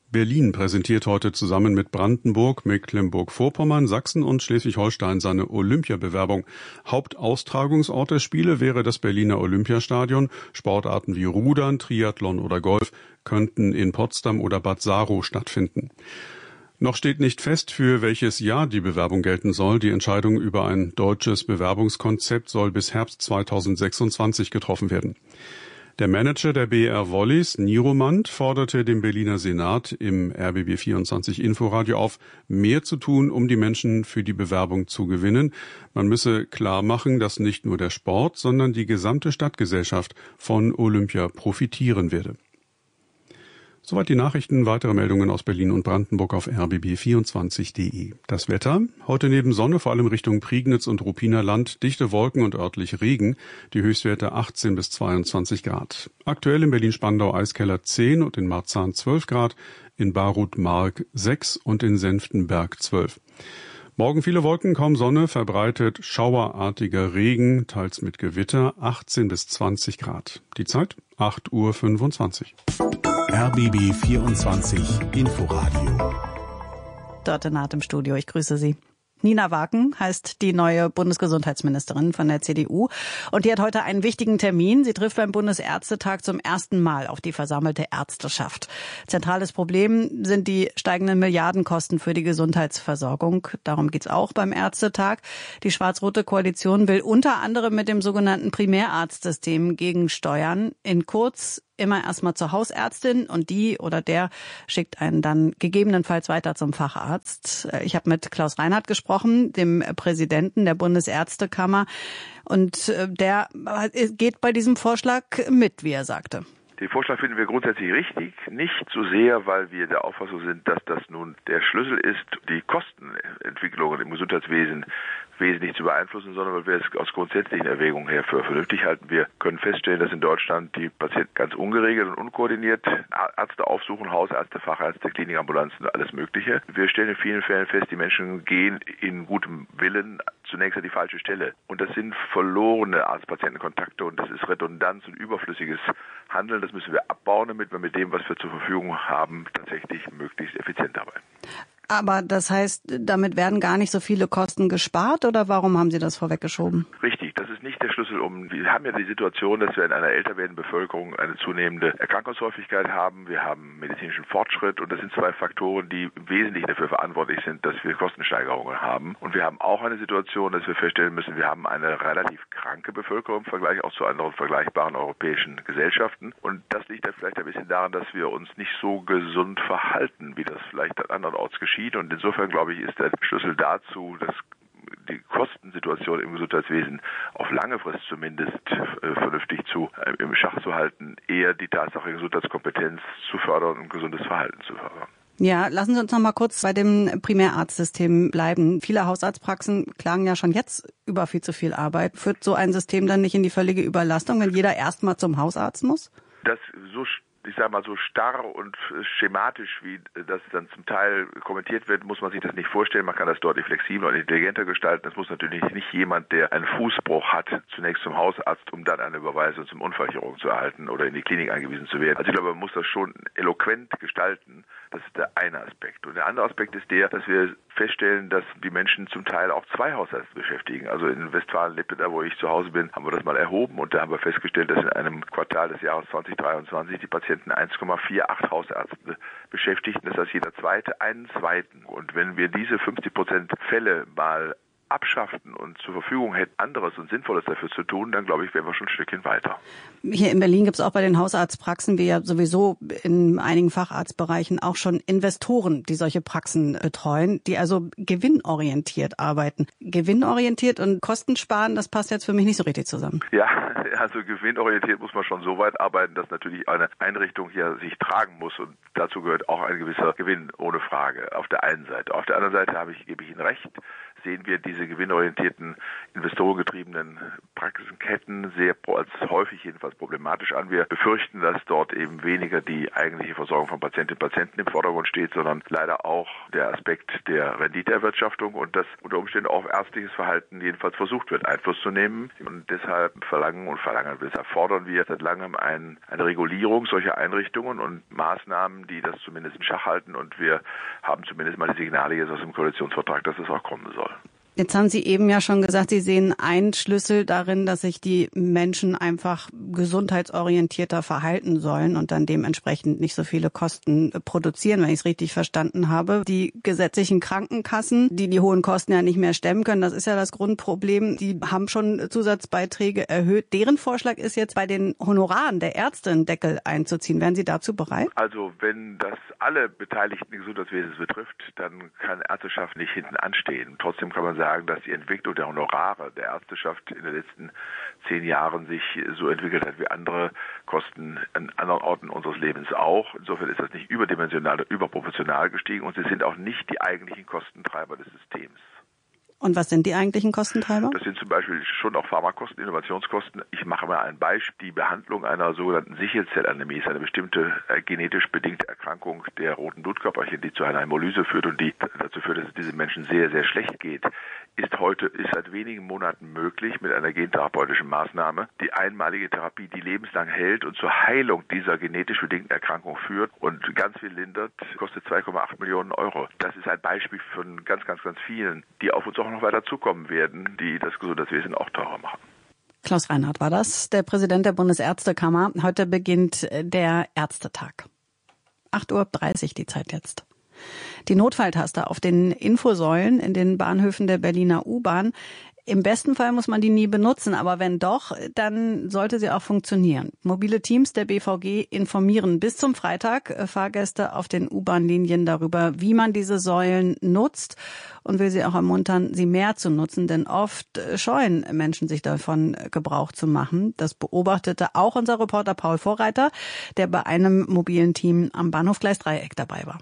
Berlin präsentiert heute zusammen mit Brandenburg, Mecklenburg-Vorpommern, Sachsen und Schleswig-Holstein seine Olympiabewerbung. Hauptaustragungsort der Spiele wäre das Berliner Olympiastadion. Sportarten wie Rudern, Triathlon oder Golf könnten in Potsdam oder Bad Saro stattfinden. Noch steht nicht fest, für welches Jahr die Bewerbung gelten soll. Die Entscheidung über ein deutsches Bewerbungskonzept soll bis Herbst zweitausendsechsundzwanzig getroffen werden. Der Manager der B R Volleys, Niromand, forderte den Berliner Senat im R B B vierundzwanzig Inforadio auf, mehr zu tun, um die Menschen für die Bewerbung zu gewinnen. Man müsse klar machen, dass nicht nur der Sport, sondern die gesamte Stadtgesellschaft von Olympia profitieren werde. Soweit die Nachrichten. Weitere Meldungen aus Berlin und Brandenburg auf r b b vierundzwanzig punkt d e. Das Wetter. Heute neben Sonne vor allem Richtung Prignitz und Ruppiner Land dichte Wolken und örtlich Regen. Die Höchstwerte achtzehn bis zweiundzwanzig Grad. Aktuell in Berlin-Spandau Eiskeller zehn und in Marzahn zwölf Grad, in Barut-Mark sechs und in Senftenberg zwölf. Morgen viele Wolken, kaum Sonne, verbreitet schauerartiger Regen, teils mit Gewitter, achtzehn bis zwanzig Grad. Die Zeit acht Uhr fünfundzwanzig. R B B vierundzwanzig Inforadio. Dort in Naht im Studio, ich grüße Sie. Nina Waken heißt die neue Bundesgesundheitsministerin von der C D U. Und die hat heute einen wichtigen Termin. Sie trifft beim Bundesärztetag zum ersten Mal auf die versammelte Ärzteschaft. Zentrales Problem sind die steigenden Milliardenkosten für die Gesundheitsversorgung. Darum geht's auch beim Ärztetag. Die schwarz-rote Koalition will unter anderem mit dem sogenannten Primärarztsystem gegensteuern. In kurz immer erstmal zur Hausärztin und die oder der schickt einen dann gegebenenfalls weiter zum Facharzt. Ich habe mit Klaus Reinhardt gesprochen, dem Präsidenten der Bundesärztekammer, und der geht bei diesem Vorschlag mit, wie er sagte. Den Vorschlag finden wir grundsätzlich richtig, nicht so sehr, weil wir der Auffassung sind, dass das nun der Schlüssel ist, die Kostenentwicklungen im Gesundheitswesen wesentlich zu beeinflussen, sondern weil wir es aus grundsätzlichen Erwägungen her für vernünftig halten. Wir können feststellen, dass in Deutschland die Patienten ganz ungeregelt und unkoordiniert Ärzte aufsuchen, Hausärzte, Fachärzte, Klinikambulanzen, alles Mögliche. Wir stellen in vielen Fällen fest, die Menschen gehen in gutem Willen zunächst an die falsche Stelle. Und das sind verlorene Arzt-Patienten-Kontakte und das ist Redundanz und überflüssiges Handeln. Das müssen wir abbauen, damit wir mit dem, was wir zur Verfügung haben, tatsächlich möglichst effizient arbeiten. Aber das heißt, damit werden gar nicht so viele Kosten gespart, oder warum haben Sie das vorweggeschoben? Richtig, das ist nicht der Schlüssel, um, wir haben ja die Situation, dass wir in einer älter werdenden Bevölkerung eine zunehmende Erkrankungshäufigkeit haben. Wir haben medizinischen Fortschritt und das sind zwei Faktoren, die im Wesentlichen dafür verantwortlich sind, dass wir Kostensteigerungen haben. Und wir haben auch eine Situation, dass wir feststellen müssen, wir haben eine relativ kranke Bevölkerung im Vergleich auch zu anderen vergleichbaren europäischen Gesellschaften. Und das liegt dann vielleicht ein bisschen daran, dass wir uns nicht so gesund verhalten, wie das vielleicht an andernorts geschieht. Und insofern, glaube ich, ist der Schlüssel dazu, dass die Kostensituation im Gesundheitswesen auf lange Frist zumindest äh, vernünftig zu, äh, im Schach zu halten, eher die Tatsache, Gesundheitskompetenz zu fördern und gesundes Verhalten zu fördern. Ja, lassen Sie uns noch mal kurz bei dem Primärarztsystem bleiben. Viele Hausarztpraxen klagen ja schon jetzt über viel zu viel Arbeit. Führt so ein System dann nicht in die völlige Überlastung, wenn jeder erstmal zum Hausarzt muss? Das so ich sage mal so starr und schematisch, wie das dann zum Teil kommentiert wird, muss man sich das nicht vorstellen. Man kann das deutlich flexibler und intelligenter gestalten. Es muss natürlich nicht jemand, der einen Fußbruch hat, zunächst zum Hausarzt, um dann eine Überweisung zum Unfallchirurgen zu erhalten oder in die Klinik eingewiesen zu werden. Also ich glaube, man muss das schon eloquent gestalten. Das ist der eine Aspekt. Und der andere Aspekt ist der, dass wir feststellen, dass die Menschen zum Teil auch zwei Hausärzte beschäftigen. Also in Westfalen-Lippe, da wo ich zu Hause bin, haben wir das mal erhoben und da haben wir festgestellt, dass in einem Quartal des Jahres zweitausenddreiundzwanzig die Patienten eins Komma achtundvierzig Hausärzte beschäftigten. Das heißt, jeder Zweite einen Zweiten. Und wenn wir diese fünfzig Prozent Fälle mal abschafften und zur Verfügung hätten, anderes und Sinnvolles dafür zu tun, dann glaube ich, wären wir schon ein Stückchen weiter. Hier in Berlin gibt es auch bei den Hausarztpraxen, wie ja sowieso in einigen Facharztbereichen, auch schon Investoren, die solche Praxen betreuen, die also gewinnorientiert arbeiten. Gewinnorientiert und Kosten sparen, das passt jetzt für mich nicht so richtig zusammen. Ja, also gewinnorientiert muss man schon so weit arbeiten, dass natürlich eine Einrichtung hier sich tragen muss und dazu gehört auch ein gewisser Gewinn, ohne Frage, auf der einen Seite. Auf der anderen Seite habe ich, gebe ich Ihnen recht, sehen wir diese gewinnorientierten, investorengetriebenen Praxisenketten sehr als häufig jedenfalls problematisch an. Wir befürchten, dass dort eben weniger die eigentliche Versorgung von Patientinnen und Patienten im Vordergrund steht, sondern leider auch der Aspekt der Renditeerwirtschaftung und dass unter Umständen auf ärztliches Verhalten jedenfalls versucht wird, Einfluss zu nehmen. Und deshalb verlangen und verlangen, deshalb fordern wir seit langem ein, eine Regulierung solcher Einrichtungen und Maßnahmen, die das zumindest im Schach halten. Und wir haben zumindest mal die Signale jetzt aus dem Koalitionsvertrag, dass es auch kommen soll. Jetzt haben Sie eben ja schon gesagt, Sie sehen einen Schlüssel darin, dass sich die Menschen einfach gesundheitsorientierter verhalten sollen und dann dementsprechend nicht so viele Kosten produzieren, wenn ich es richtig verstanden habe. Die gesetzlichen Krankenkassen, die die hohen Kosten ja nicht mehr stemmen können, das ist ja das Grundproblem. Die haben schon Zusatzbeiträge erhöht. Deren Vorschlag ist jetzt, bei den Honoraren der Ärzte einen Deckel einzuziehen. Wären Sie dazu bereit? Also wenn das alle Beteiligten des Gesundheitswesens betrifft, dann kann Ärzteschaft nicht hinten anstehen. Trotzdem kann man sagen, dass die Entwicklung der Honorare der Ärzteschaft in den letzten zehn Jahren sich so entwickelt hat wie andere Kosten an anderen Orten unseres Lebens auch. Insofern ist das nicht überdimensional oder überproportional gestiegen und sie sind auch nicht die eigentlichen Kostentreiber des Systems. Und was sind die eigentlichen Kostentreiber? Das sind zum Beispiel schon auch Pharmakosten, Innovationskosten. Ich mache mal ein Beispiel. Die Behandlung einer sogenannten Sichelzellanämie ist eine bestimmte äh, genetisch bedingte Erkrankung der roten Blutkörperchen, die zu einer Hämolyse führt und die dazu führt, dass es diesen Menschen sehr, sehr schlecht geht, ist heute, ist seit wenigen Monaten möglich mit einer gentherapeutischen Maßnahme. Die einmalige Therapie, die lebenslang hält und zur Heilung dieser genetisch bedingten Erkrankung führt und ganz viel lindert, kostet zwei Komma acht Millionen Euro. Das ist ein Beispiel von ganz, ganz, ganz vielen, die auf uns auch noch weiter zukommen werden, die das Gesundheitswesen auch teurer machen. Klaus Reinhardt war das, der Präsident der Bundesärztekammer. Heute beginnt der Ärztetag. acht Uhr dreißig die Zeit jetzt. Die Notfalltaste auf den Infosäulen in den Bahnhöfen der Berliner U-Bahn. Im besten Fall muss man die nie benutzen, aber wenn doch, dann sollte sie auch funktionieren. Mobile Teams der B V G informieren bis zum Freitag Fahrgäste auf den U-Bahn-Linien darüber, wie man diese Säulen nutzt und will sie auch ermuntern, sie mehr zu nutzen, denn oft scheuen Menschen sich davon, Gebrauch zu machen. Das beobachtete auch unser Reporter Paul Vorreiter, der bei einem mobilen Team am Bahnhof Gleis Dreieck dabei war.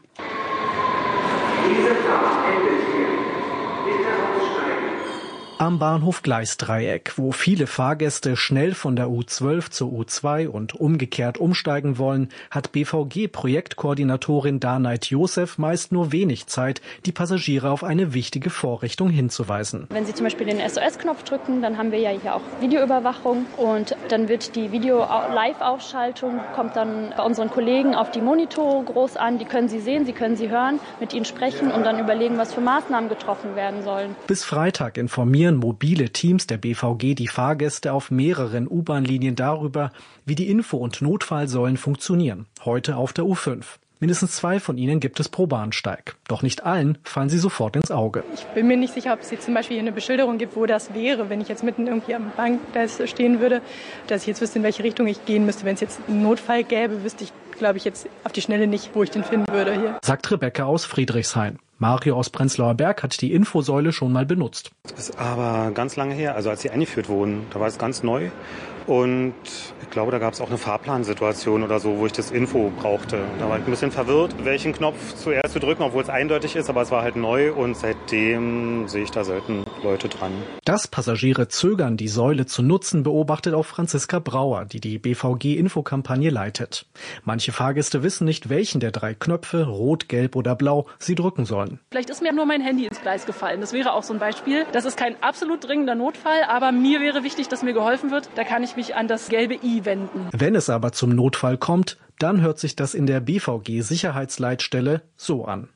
Diese Fahrt endet hier. Bitte aussteigen. Am Bahnhof Gleis Dreieck, wo viele Fahrgäste schnell von der U zwölf zur U zwei und umgekehrt umsteigen wollen, hat B V G-Projektkoordinatorin Danait Josef meist nur wenig Zeit, die Passagiere auf eine wichtige Vorrichtung hinzuweisen. Wenn Sie zum Beispiel den S O S-Knopf drücken, dann haben wir ja hier auch Videoüberwachung und dann wird die Video-Live-Ausschaltung, kommt dann bei unseren Kollegen auf die Monitore groß an. Die können Sie sehen, Sie können sie hören, mit ihnen sprechen und dann überlegen, was für Maßnahmen getroffen werden sollen. Bis Freitag informieren mobile Teams der B V G die Fahrgäste auf mehreren U-Bahn-Linien darüber, wie die Info- und Notfallsäulen funktionieren. Heute auf der U fünf. Mindestens zwei von ihnen gibt es pro Bahnsteig. Doch nicht allen fallen sie sofort ins Auge. Ich bin mir nicht sicher, ob es jetzt zum Beispiel hier eine Beschilderung gibt, wo das wäre, wenn ich jetzt mitten irgendwie am Bankgleis stehen würde, dass ich jetzt wüsste, in welche Richtung ich gehen müsste. Wenn es jetzt einen Notfall gäbe, wüsste ich, glaube ich, jetzt auf die Schnelle nicht, wo ich den finden würde hier. Sagt Rebecca aus Friedrichshain. Mario aus Prenzlauer Berg hat die Infosäule schon mal benutzt. Das ist aber ganz lange her, also als sie eingeführt wurden, da war es ganz neu. Und ich glaube, da gab es auch eine Fahrplansituation oder so, wo ich das Info brauchte. Da war ich ein bisschen verwirrt, welchen Knopf zuerst zu drücken, obwohl es eindeutig ist, aber es war halt neu und seitdem sehe ich da selten Leute dran. Dass Passagiere zögern, die Säule zu nutzen, beobachtet auch Franziska Brauer, die die B V G-Infokampagne leitet. Manche Fahrgäste wissen nicht, welchen der drei Knöpfe, rot, gelb oder blau, sie drücken sollen. Vielleicht ist mir nur mein Handy ins Gleis gefallen. Das wäre auch so ein Beispiel. Das ist kein absolut dringender Notfall, aber mir wäre wichtig, dass mir geholfen wird. Da kann ich mich an das gelbe I wenden. Wenn es aber zum Notfall kommt, dann hört sich das in der B V G-Sicherheitsleitstelle so an.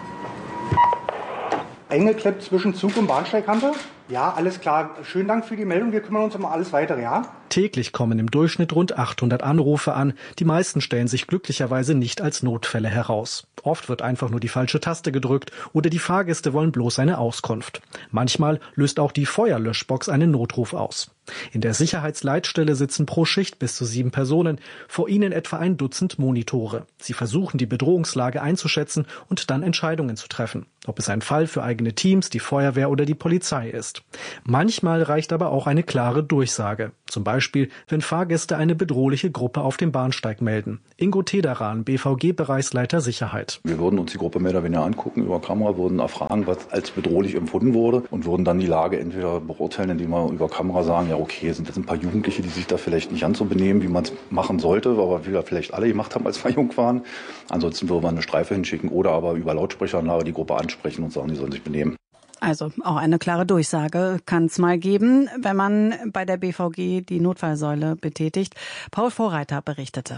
Eingeklemmt zwischen Zug und Bahnsteigkante? Ja, alles klar. Schönen Dank für die Meldung. Wir kümmern uns um alles Weitere, ja? Täglich kommen im Durchschnitt rund achthundert Anrufe an. Die meisten stellen sich glücklicherweise nicht als Notfälle heraus. Oft wird einfach nur die falsche Taste gedrückt oder die Fahrgäste wollen bloß eine Auskunft. Manchmal löst auch die Feuerlöschbox einen Notruf aus. In der Sicherheitsleitstelle sitzen pro Schicht bis zu sieben Personen, vor ihnen etwa ein Dutzend Monitore. Sie versuchen, die Bedrohungslage einzuschätzen und dann Entscheidungen zu treffen, ob es ein Fall für eigene Teams, die Feuerwehr oder die Polizei ist. wird. Manchmal reicht aber auch eine klare Durchsage. Zum Beispiel, wenn Fahrgäste eine bedrohliche Gruppe auf dem Bahnsteig melden. Ingo Tederan, B V G-Bereichsleiter Sicherheit. Wir würden uns die Gruppe mehr oder weniger angucken über Kamera, würden erfragen, was als bedrohlich empfunden wurde und würden dann die Lage entweder beurteilen, indem wir über Kamera sagen, ja okay, sind jetzt ein paar Jugendliche, die sich da vielleicht nicht ganz so benehmen, wie man es machen sollte, aber wie wir vielleicht alle gemacht haben, als wir jung waren. Ansonsten würden wir eine Streife hinschicken oder aber über Lautsprecheranlage die Gruppe ansprechen und sagen, die sollen sich benehmen. Also auch eine klare Durchsage kann es mal geben, wenn man bei der B V G die Notfallsäule betätigt. Paul Vorreiter berichtete.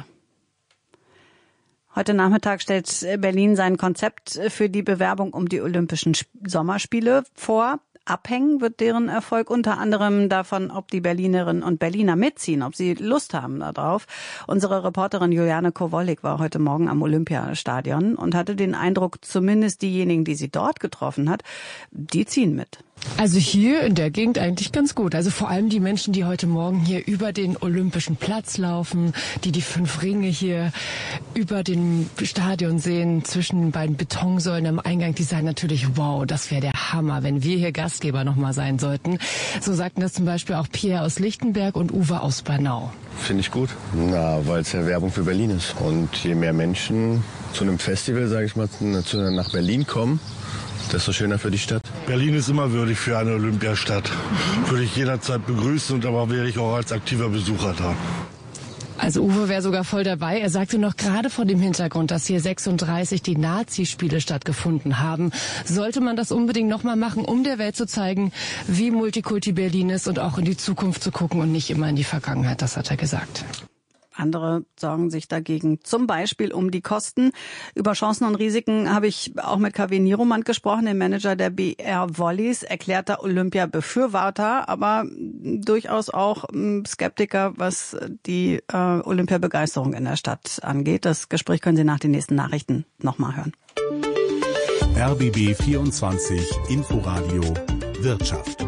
Heute Nachmittag stellt Berlin sein Konzept für die Bewerbung um die Olympischen Sommerspiele vor. Abhängen wird deren Erfolg unter anderem davon, ob die Berlinerinnen und Berliner mitziehen, ob sie Lust haben darauf. Unsere Reporterin Juliane Kowollik war heute Morgen am Olympiastadion und hatte den Eindruck, zumindest diejenigen, die sie dort getroffen hat, die ziehen mit. Also hier in der Gegend eigentlich ganz gut. Also vor allem die Menschen, die heute Morgen hier über den Olympischen Platz laufen, die die fünf Ringe hier über dem Stadion sehen, zwischen den beiden Betonsäulen am Eingang, die sagen natürlich, wow, das wäre der Hammer, wenn wir hier Gastgeber nochmal sein sollten. So sagten das zum Beispiel auch Pierre aus Lichtenberg und Uwe aus Bernau. Finde ich gut, na, weil es ja Werbung für Berlin ist. Und je mehr Menschen zu einem Festival, sage ich mal, nach Berlin kommen, desto schöner für die Stadt. Berlin ist immer würdig für eine Olympiastadt. Würde ich jederzeit begrüßen und aber wäre ich auch als aktiver Besucher da. Also Uwe wäre sogar voll dabei. Er sagte noch, gerade vor dem Hintergrund, dass hier sechsunddreißig die Nazi-Spiele stattgefunden haben, sollte man das unbedingt nochmal machen, um der Welt zu zeigen, wie Multikulti Berlin ist und auch in die Zukunft zu gucken und nicht immer in die Vergangenheit. Das hat er gesagt. Andere sorgen sich dagegen zum Beispiel um die Kosten. Über Chancen und Risiken habe ich auch mit K W Nieromand gesprochen, dem Manager der B R Volleys, erklärter Olympia-Befürworter, aber durchaus auch Skeptiker, was die äh, Olympia-Begeisterung in der Stadt angeht. Das Gespräch können Sie nach den nächsten Nachrichten nochmal hören. R B B vierundzwanzig Inforadio Wirtschaft.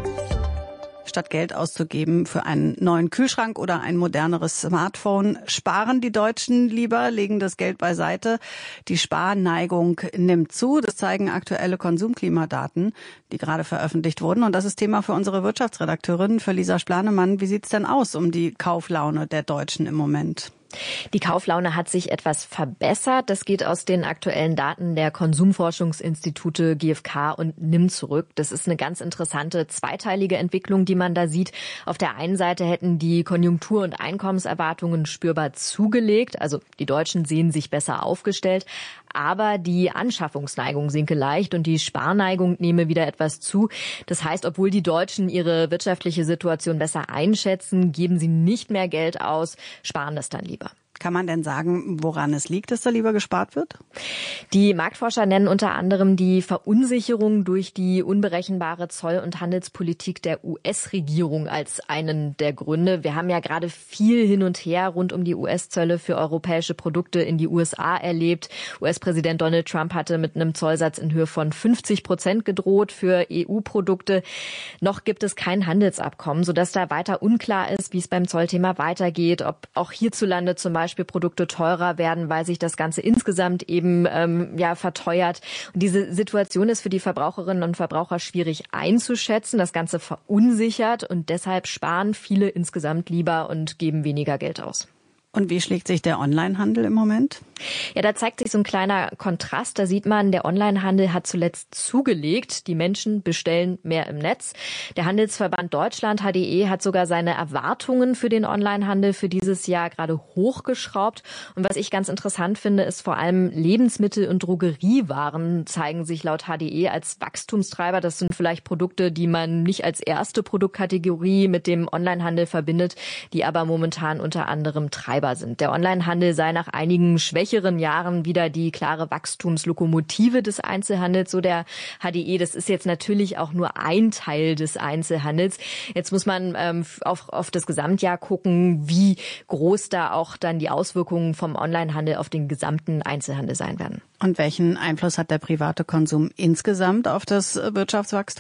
Statt Geld auszugeben für einen neuen Kühlschrank oder ein moderneres Smartphone, sparen die Deutschen lieber, legen das Geld beiseite. Die Sparneigung nimmt zu. Das zeigen aktuelle Konsumklimadaten, die gerade veröffentlicht wurden. Und das ist Thema für unsere Wirtschaftsredakteurin, für Lisa Splanemann. Wie sieht's denn aus um die Kauflaune der Deutschen im Moment? Die Kauflaune hat sich etwas verbessert. Das geht aus den aktuellen Daten der Konsumforschungsinstitute G f K und N I M zurück. Das ist eine ganz interessante zweiteilige Entwicklung, die man da sieht. Auf der einen Seite hätten die Konjunktur- und Einkommenserwartungen spürbar zugelegt. Also die Deutschen sehen sich besser aufgestellt. Aber die Anschaffungsneigung sinke leicht und die Sparneigung nehme wieder etwas zu. Das heißt, obwohl die Deutschen ihre wirtschaftliche Situation besser einschätzen, geben sie nicht mehr Geld aus, sparen das dann lieber. Kann man denn sagen, woran es liegt, dass da lieber gespart wird? Die Marktforscher nennen unter anderem die Verunsicherung durch die unberechenbare Zoll- und Handelspolitik der U S-Regierung als einen der Gründe. Wir haben ja gerade viel hin und her rund um die U S-Zölle für europäische Produkte in die U S A erlebt. U S-Präsident Donald Trump hatte mit einem Zollsatz in Höhe von fünfzig Prozent gedroht für E U-Produkte. Noch gibt es kein Handelsabkommen, sodass da weiter unklar ist, wie es beim Zollthema weitergeht, ob auch hierzulande zum Beispiel Beispiel Produkte teurer werden, weil sich das Ganze insgesamt eben ähm, ja verteuert. Und diese Situation ist für die Verbraucherinnen und Verbraucher schwierig einzuschätzen. Das Ganze verunsichert und deshalb sparen viele insgesamt lieber und geben weniger Geld aus. Und wie schlägt sich der Onlinehandel im Moment? Ja, da zeigt sich so ein kleiner Kontrast. Da sieht man, der Onlinehandel hat zuletzt zugelegt. Die Menschen bestellen mehr im Netz. Der Handelsverband Deutschland, H D E, hat sogar seine Erwartungen für den Onlinehandel für dieses Jahr gerade hochgeschraubt. Und was ich ganz interessant finde, ist vor allem Lebensmittel- und Drogeriewaren zeigen sich laut H D E als Wachstumstreiber. Das sind vielleicht Produkte, die man nicht als erste Produktkategorie mit dem Onlinehandel verbindet, die aber momentan unter anderem Treiber sind. Der Onlinehandel sei nach einigen schwächeren Jahren wieder die klare Wachstumslokomotive des Einzelhandels, so der H D E. Das ist jetzt natürlich auch nur ein Teil des Einzelhandels. Jetzt muss man ähm, auf, auf das Gesamtjahr gucken, wie groß da auch dann die Auswirkungen vom Onlinehandel auf den gesamten Einzelhandel sein werden. Und welchen Einfluss hat der private Konsum insgesamt auf das Wirtschaftswachstum?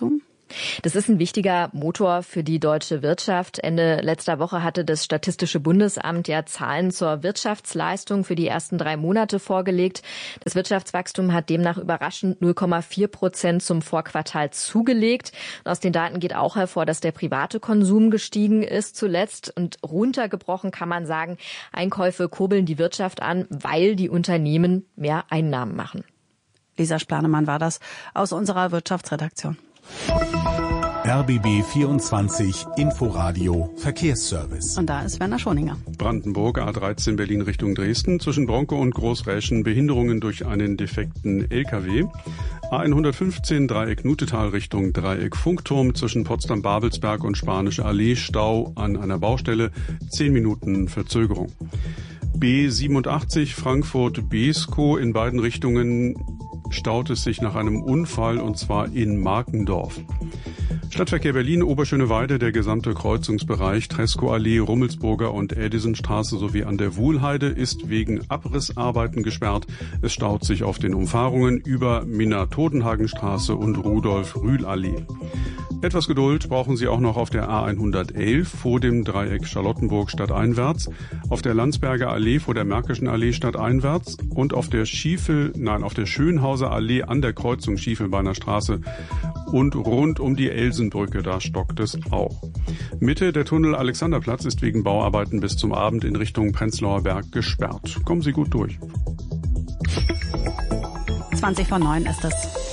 Das ist ein wichtiger Motor für die deutsche Wirtschaft. Ende letzter Woche hatte das Statistische Bundesamt ja Zahlen zur Wirtschaftsleistung für die ersten drei Monate vorgelegt. Das Wirtschaftswachstum hat demnach überraschend null Komma vier Prozent zum Vorquartal zugelegt. Und aus den Daten geht auch hervor, dass der private Konsum gestiegen ist zuletzt. Und runtergebrochen kann man sagen, Einkäufe kurbeln die Wirtschaft an, weil die Unternehmen mehr Einnahmen machen. Lisa Splanemann war das aus unserer Wirtschaftsredaktion. R B B vierundzwanzig Inforadio Verkehrsservice. Und da ist Werner Schoninger. Brandenburg, A dreizehn Berlin Richtung Dresden. Zwischen Bronkow und Großräschen Behinderungen durch einen defekten L K W. A hundertfünfzehn Dreieck Nutetal Richtung Dreieck Funkturm. Zwischen Potsdam-Babelsberg und Spanische Allee Stau an einer Baustelle. Zehn Minuten Verzögerung. B siebenundachtzig Frankfurt-Beeskow in beiden Richtungen staut es sich nach einem Unfall, und zwar in Markendorf. Stadtverkehr Berlin, Oberschöneweide, der gesamte Kreuzungsbereich Tresco-Allee, Rummelsburger und Edisonstraße sowie an der Wuhlheide ist wegen Abrissarbeiten gesperrt. Es staut sich auf den Umfahrungen über Minna-Todenhagenstraße und Rudolf-Rühl-Allee. Etwas Geduld brauchen Sie auch noch auf der A hundertelf vor dem Dreieck Charlottenburg stadteinwärts, auf der Landsberger Allee vor der Märkischen Allee stadteinwärts und auf der Schiefel, nein, auf der Schönhauser Allee an der Kreuzung Schiefelbeiner Straße und rund um die Elsenbrücke, da stockt es auch. Mitte der Tunnel Alexanderplatz ist wegen Bauarbeiten bis zum Abend in Richtung Prenzlauer Berg gesperrt. Kommen Sie gut durch. zwanzig vor neun ist es.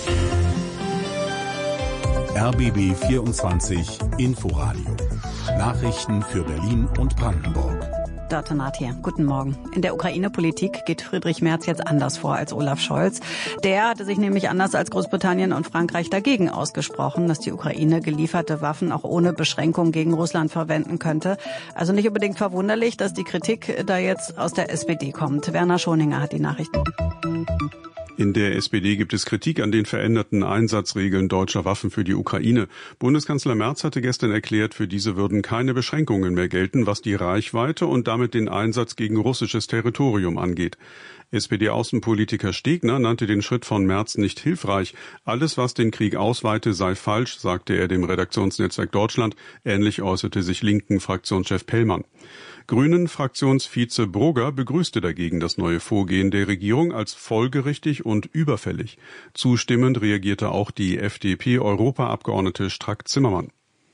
R B B vierundzwanzig Inforadio. Nachrichten für Berlin und Brandenburg. Dörte Naht hier. Guten Morgen. In der Ukraine-Politik geht Friedrich Merz jetzt anders vor als Olaf Scholz. Der hatte sich nämlich anders als Großbritannien und Frankreich dagegen ausgesprochen, dass die Ukraine gelieferte Waffen auch ohne Beschränkung gegen Russland verwenden könnte. Also nicht unbedingt verwunderlich, dass die Kritik da jetzt aus der S P D kommt. Werner Schoninger hat die Nachrichten. In der S P D gibt es Kritik an den veränderten Einsatzregeln deutscher Waffen für die Ukraine. Bundeskanzler Merz hatte gestern erklärt, für diese würden keine Beschränkungen mehr gelten, was die Reichweite und damit den Einsatz gegen russisches Territorium angeht. S P D-Außenpolitiker Stegner nannte den Schritt von Merz nicht hilfreich. Alles, was den Krieg ausweite, sei falsch, sagte er dem Redaktionsnetzwerk Deutschland. Ähnlich äußerte sich linken Fraktionschef Pellmann. Grünen-Fraktionsvize Brugger begrüßte dagegen das neue Vorgehen der Regierung als folgerichtig und überfällig. Zustimmend reagierte auch die F D P-Europaabgeordnete Strack-Zimmermann.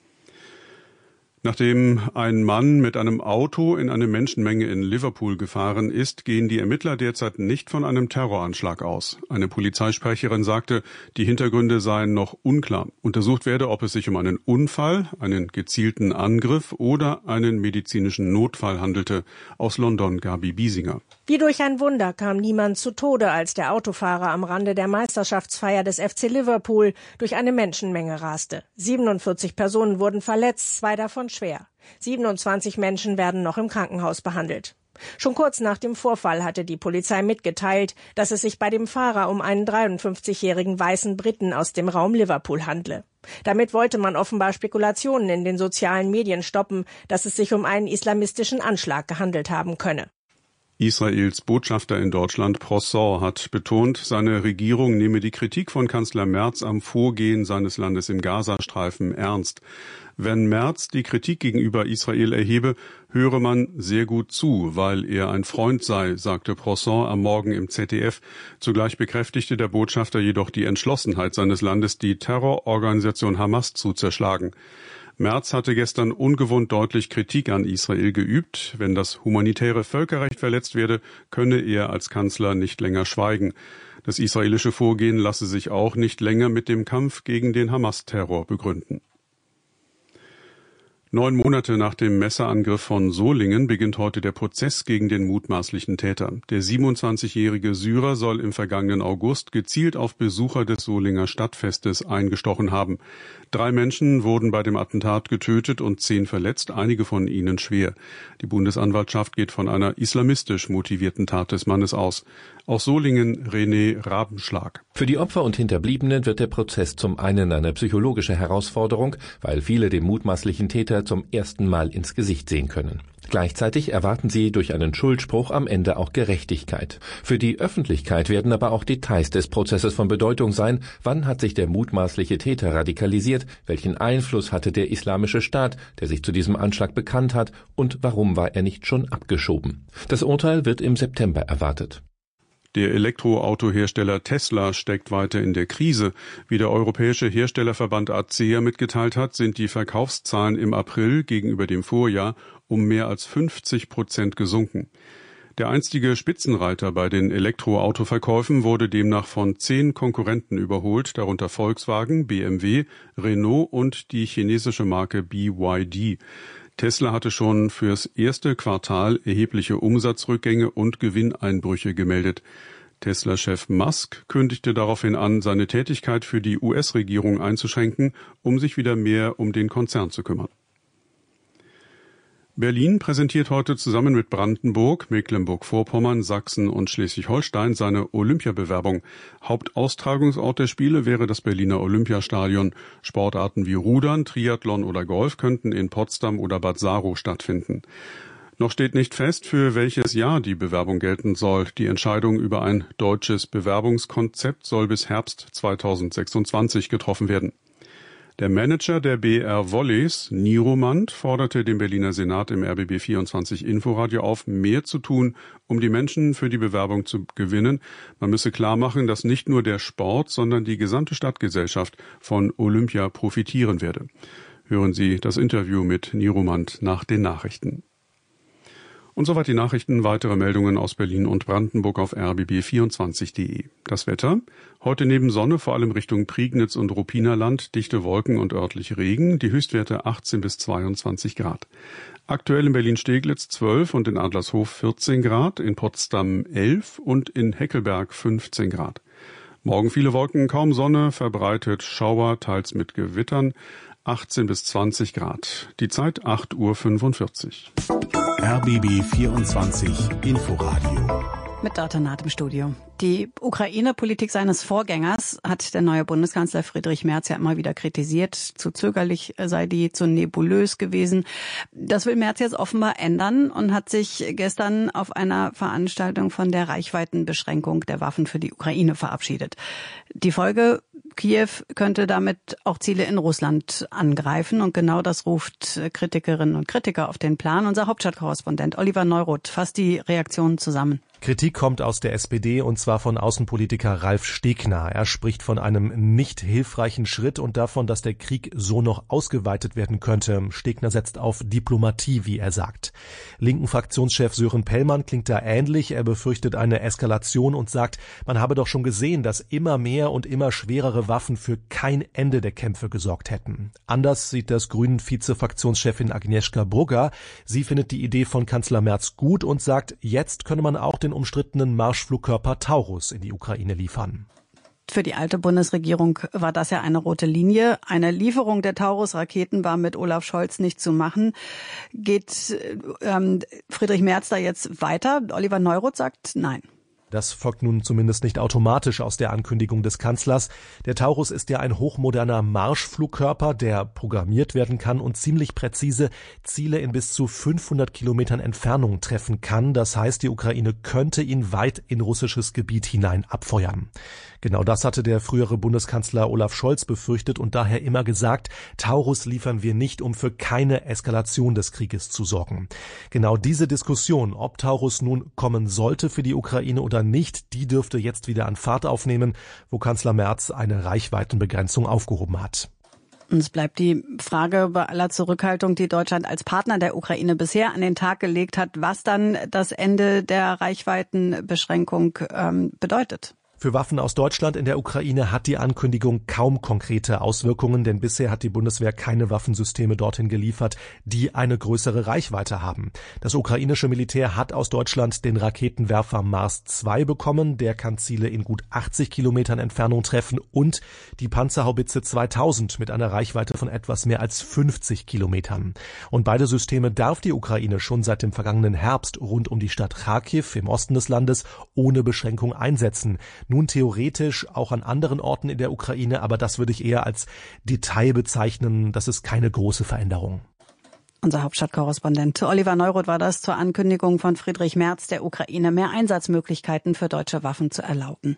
Nachdem ein Mann mit einem Auto in eine Menschenmenge in Liverpool gefahren ist, gehen die Ermittler derzeit nicht von einem Terroranschlag aus. Eine Polizeisprecherin sagte, die Hintergründe seien noch unklar. Untersucht werde, ob es sich um einen Unfall, einen gezielten Angriff oder einen medizinischen Notfall handelte. Aus London Gabi Biesinger. Wie durch ein Wunder kam niemand zu Tode, als der Autofahrer am Rande der Meisterschaftsfeier des F C Liverpool durch eine Menschenmenge raste. siebenundvierzig Personen wurden verletzt, zwei davon schwer. siebenundzwanzig Menschen werden noch im Krankenhaus behandelt. Schon kurz nach dem Vorfall hatte die Polizei mitgeteilt, dass es sich bei dem Fahrer um einen dreiundfünfzigjährigen weißen Briten aus dem Raum Liverpool handle. Damit wollte man offenbar Spekulationen in den sozialen Medien stoppen, dass es sich um einen islamistischen Anschlag gehandelt haben könne. Israels Botschafter in Deutschland, Prosson, hat betont, seine Regierung nehme die Kritik von Kanzler Merz am Vorgehen seines Landes im Gazastreifen ernst. Wenn Merz die Kritik gegenüber Israel erhebe, höre man sehr gut zu, weil er ein Freund sei, sagte Prosson am Morgen im Z D F. Zugleich bekräftigte der Botschafter jedoch die Entschlossenheit seines Landes, die Terrororganisation Hamas zu zerschlagen. Merz hatte gestern ungewohnt deutlich Kritik an Israel geübt. Wenn das humanitäre Völkerrecht verletzt werde, könne er als Kanzler nicht länger schweigen. Das israelische Vorgehen lasse sich auch nicht länger mit dem Kampf gegen den Hamas-Terror begründen. Neun Monate nach dem Messerangriff von Solingen beginnt heute der Prozess gegen den mutmaßlichen Täter. Der siebenundzwanzigjährige Syrer soll im vergangenen August gezielt auf Besucher des Solinger Stadtfestes eingestochen haben. Drei Menschen wurden bei dem Attentat getötet und zehn verletzt, einige von ihnen schwer. Die Bundesanwaltschaft geht von einer islamistisch motivierten Tat des Mannes aus. Aus Solingen René Rabenschlag. Für die Opfer und Hinterbliebenen wird der Prozess zum einen eine psychologische Herausforderung, weil viele dem mutmaßlichen Täter Täter zum ersten Mal ins Gesicht sehen können. Gleichzeitig erwarten sie durch einen Schuldspruch am Ende auch Gerechtigkeit. Für die Öffentlichkeit werden aber auch Details des Prozesses von Bedeutung sein. Wann hat sich der mutmaßliche Täter radikalisiert? Welchen Einfluss hatte der Islamische Staat, der sich zu diesem Anschlag bekannt hat? Und warum war er nicht schon abgeschoben? Das Urteil wird im September erwartet. Der Elektroautohersteller Tesla steckt weiter in der Krise. Wie der europäische Herstellerverband A C E A mitgeteilt hat, sind die Verkaufszahlen im April gegenüber dem Vorjahr um mehr als fünfzig Prozent gesunken. Der einstige Spitzenreiter bei den Elektroautoverkäufen wurde demnach von zehn Konkurrenten überholt, darunter Volkswagen, B M W, Renault und die chinesische Marke B Y D. Tesla hatte schon fürs erste Quartal erhebliche Umsatzrückgänge und Gewinneinbrüche gemeldet. Tesla-Chef Musk kündigte daraufhin an, seine Tätigkeit für die U S-Regierung einzuschränken, um sich wieder mehr um den Konzern zu kümmern. Berlin präsentiert heute zusammen mit Brandenburg, Mecklenburg-Vorpommern, Sachsen und Schleswig-Holstein seine Olympiabewerbung. Hauptaustragungsort der Spiele wäre das Berliner Olympiastadion. Sportarten wie Rudern, Triathlon oder Golf könnten in Potsdam oder Bad Saro stattfinden. Noch steht nicht fest, für welches Jahr die Bewerbung gelten soll. Die Entscheidung über ein deutsches Bewerbungskonzept soll bis Herbst zweitausendsechsundzwanzig getroffen werden. Der Manager der B R Volleys, Niromand, forderte den Berliner Senat im R B B vierundzwanzig Inforadio auf, mehr zu tun, um die Menschen für die Bewerbung zu gewinnen. Man müsse klar machen, dass nicht nur der Sport, sondern die gesamte Stadtgesellschaft von Olympia profitieren werde. Hören Sie das Interview mit Niromand nach den Nachrichten. Und soweit die Nachrichten. Weitere Meldungen aus Berlin und Brandenburg auf r b b vierundzwanzig punkt de. Das Wetter. Heute neben Sonne, vor allem Richtung Prignitz und Ruppiner-Land, dichte Wolken und örtlich Regen. Die Höchstwerte achtzehn bis zweiundzwanzig Grad. Aktuell in Berlin-Steglitz zwölf und in Adlershof vierzehn Grad, in Potsdam elf und in Heckelberg fünfzehn Grad. Morgen viele Wolken, kaum Sonne, verbreitet Schauer, teils mit Gewittern. achtzehn bis zwanzig Grad. Die Zeit acht Uhr fünfundvierzig. R B B vierundzwanzig Inforadio. Mit Dörte Naht im Studio. Die Ukraine-Politik seines Vorgängers hat der neue Bundeskanzler Friedrich Merz ja immer wieder kritisiert. Zu zögerlich sei die, zu nebulös gewesen. Das will Merz jetzt offenbar ändern und hat sich gestern auf einer Veranstaltung von der Reichweitenbeschränkung der Waffen für die Ukraine verabschiedet. Die Folge: Kiew könnte damit auch Ziele in Russland angreifen. Und genau das ruft Kritikerinnen und Kritiker auf den Plan. Unser Hauptstadtkorrespondent Oliver Neuroth fasst die Reaktionen zusammen. Kritik kommt aus der S P D und zwar von Außenpolitiker Ralf Stegner. Er spricht von einem nicht hilfreichen Schritt und davon, dass der Krieg so noch ausgeweitet werden könnte. Stegner setzt auf Diplomatie, wie er sagt. Linken Fraktionschef Sören Pellmann klingt da ähnlich. Er befürchtet eine Eskalation und sagt, man habe doch schon gesehen, dass immer mehr und immer schwerere Waffen für kein Ende der Kämpfe gesorgt hätten. Anders sieht das Grünen-Vize-Fraktionschefin Agnieszka Brugger. Sie findet die Idee von Kanzler Merz gut und sagt, jetzt könne man auch den umstrittenen Marschflugkörper Taurus in die Ukraine liefern. Für die alte Bundesregierung war das ja eine rote Linie. Eine Lieferung der Taurus-Raketen war mit Olaf Scholz nicht zu machen. Geht ähm, Friedrich Merz da jetzt weiter? Oliver Neuroth sagt nein. Das folgt nun zumindest nicht automatisch aus der Ankündigung des Kanzlers. Der Taurus ist ja ein hochmoderner Marschflugkörper, der programmiert werden kann und ziemlich präzise Ziele in bis zu fünfhundert Kilometern Entfernung treffen kann. Das heißt, die Ukraine könnte ihn weit in russisches Gebiet hinein abfeuern. Genau das hatte der frühere Bundeskanzler Olaf Scholz befürchtet und daher immer gesagt, Taurus liefern wir nicht, um für keine Eskalation des Krieges zu sorgen. Genau diese Diskussion, ob Taurus nun kommen sollte für die Ukraine oder nicht, die dürfte jetzt wieder an Fahrt aufnehmen, wo Kanzler Merz eine Reichweitenbegrenzung aufgehoben hat. Es bleibt die Frage bei aller Zurückhaltung, die Deutschland als Partner der Ukraine bisher an den Tag gelegt hat, was dann das Ende der Reichweitenbeschränkung ähm, bedeutet. Für Waffen aus Deutschland in der Ukraine hat die Ankündigung kaum konkrete Auswirkungen, denn bisher hat die Bundeswehr keine Waffensysteme dorthin geliefert, die eine größere Reichweite haben. Das ukrainische Militär hat aus Deutschland den Raketenwerfer Mars zwei bekommen, der kann Ziele in gut achtzig Kilometern Entfernung treffen, und die Panzerhaubitze zweitausend mit einer Reichweite von etwas mehr als fünfzig Kilometern. Und beide Systeme darf die Ukraine schon seit dem vergangenen Herbst rund um die Stadt Charkiw im Osten des Landes ohne Beschränkung einsetzen. Nun theoretisch auch an anderen Orten in der Ukraine, aber das würde ich eher als Detail bezeichnen. Das ist keine große Veränderung. Unser Hauptstadtkorrespondent Oliver Neuroth war das zur Ankündigung von Friedrich Merz, der Ukraine mehr Einsatzmöglichkeiten für deutsche Waffen zu erlauben.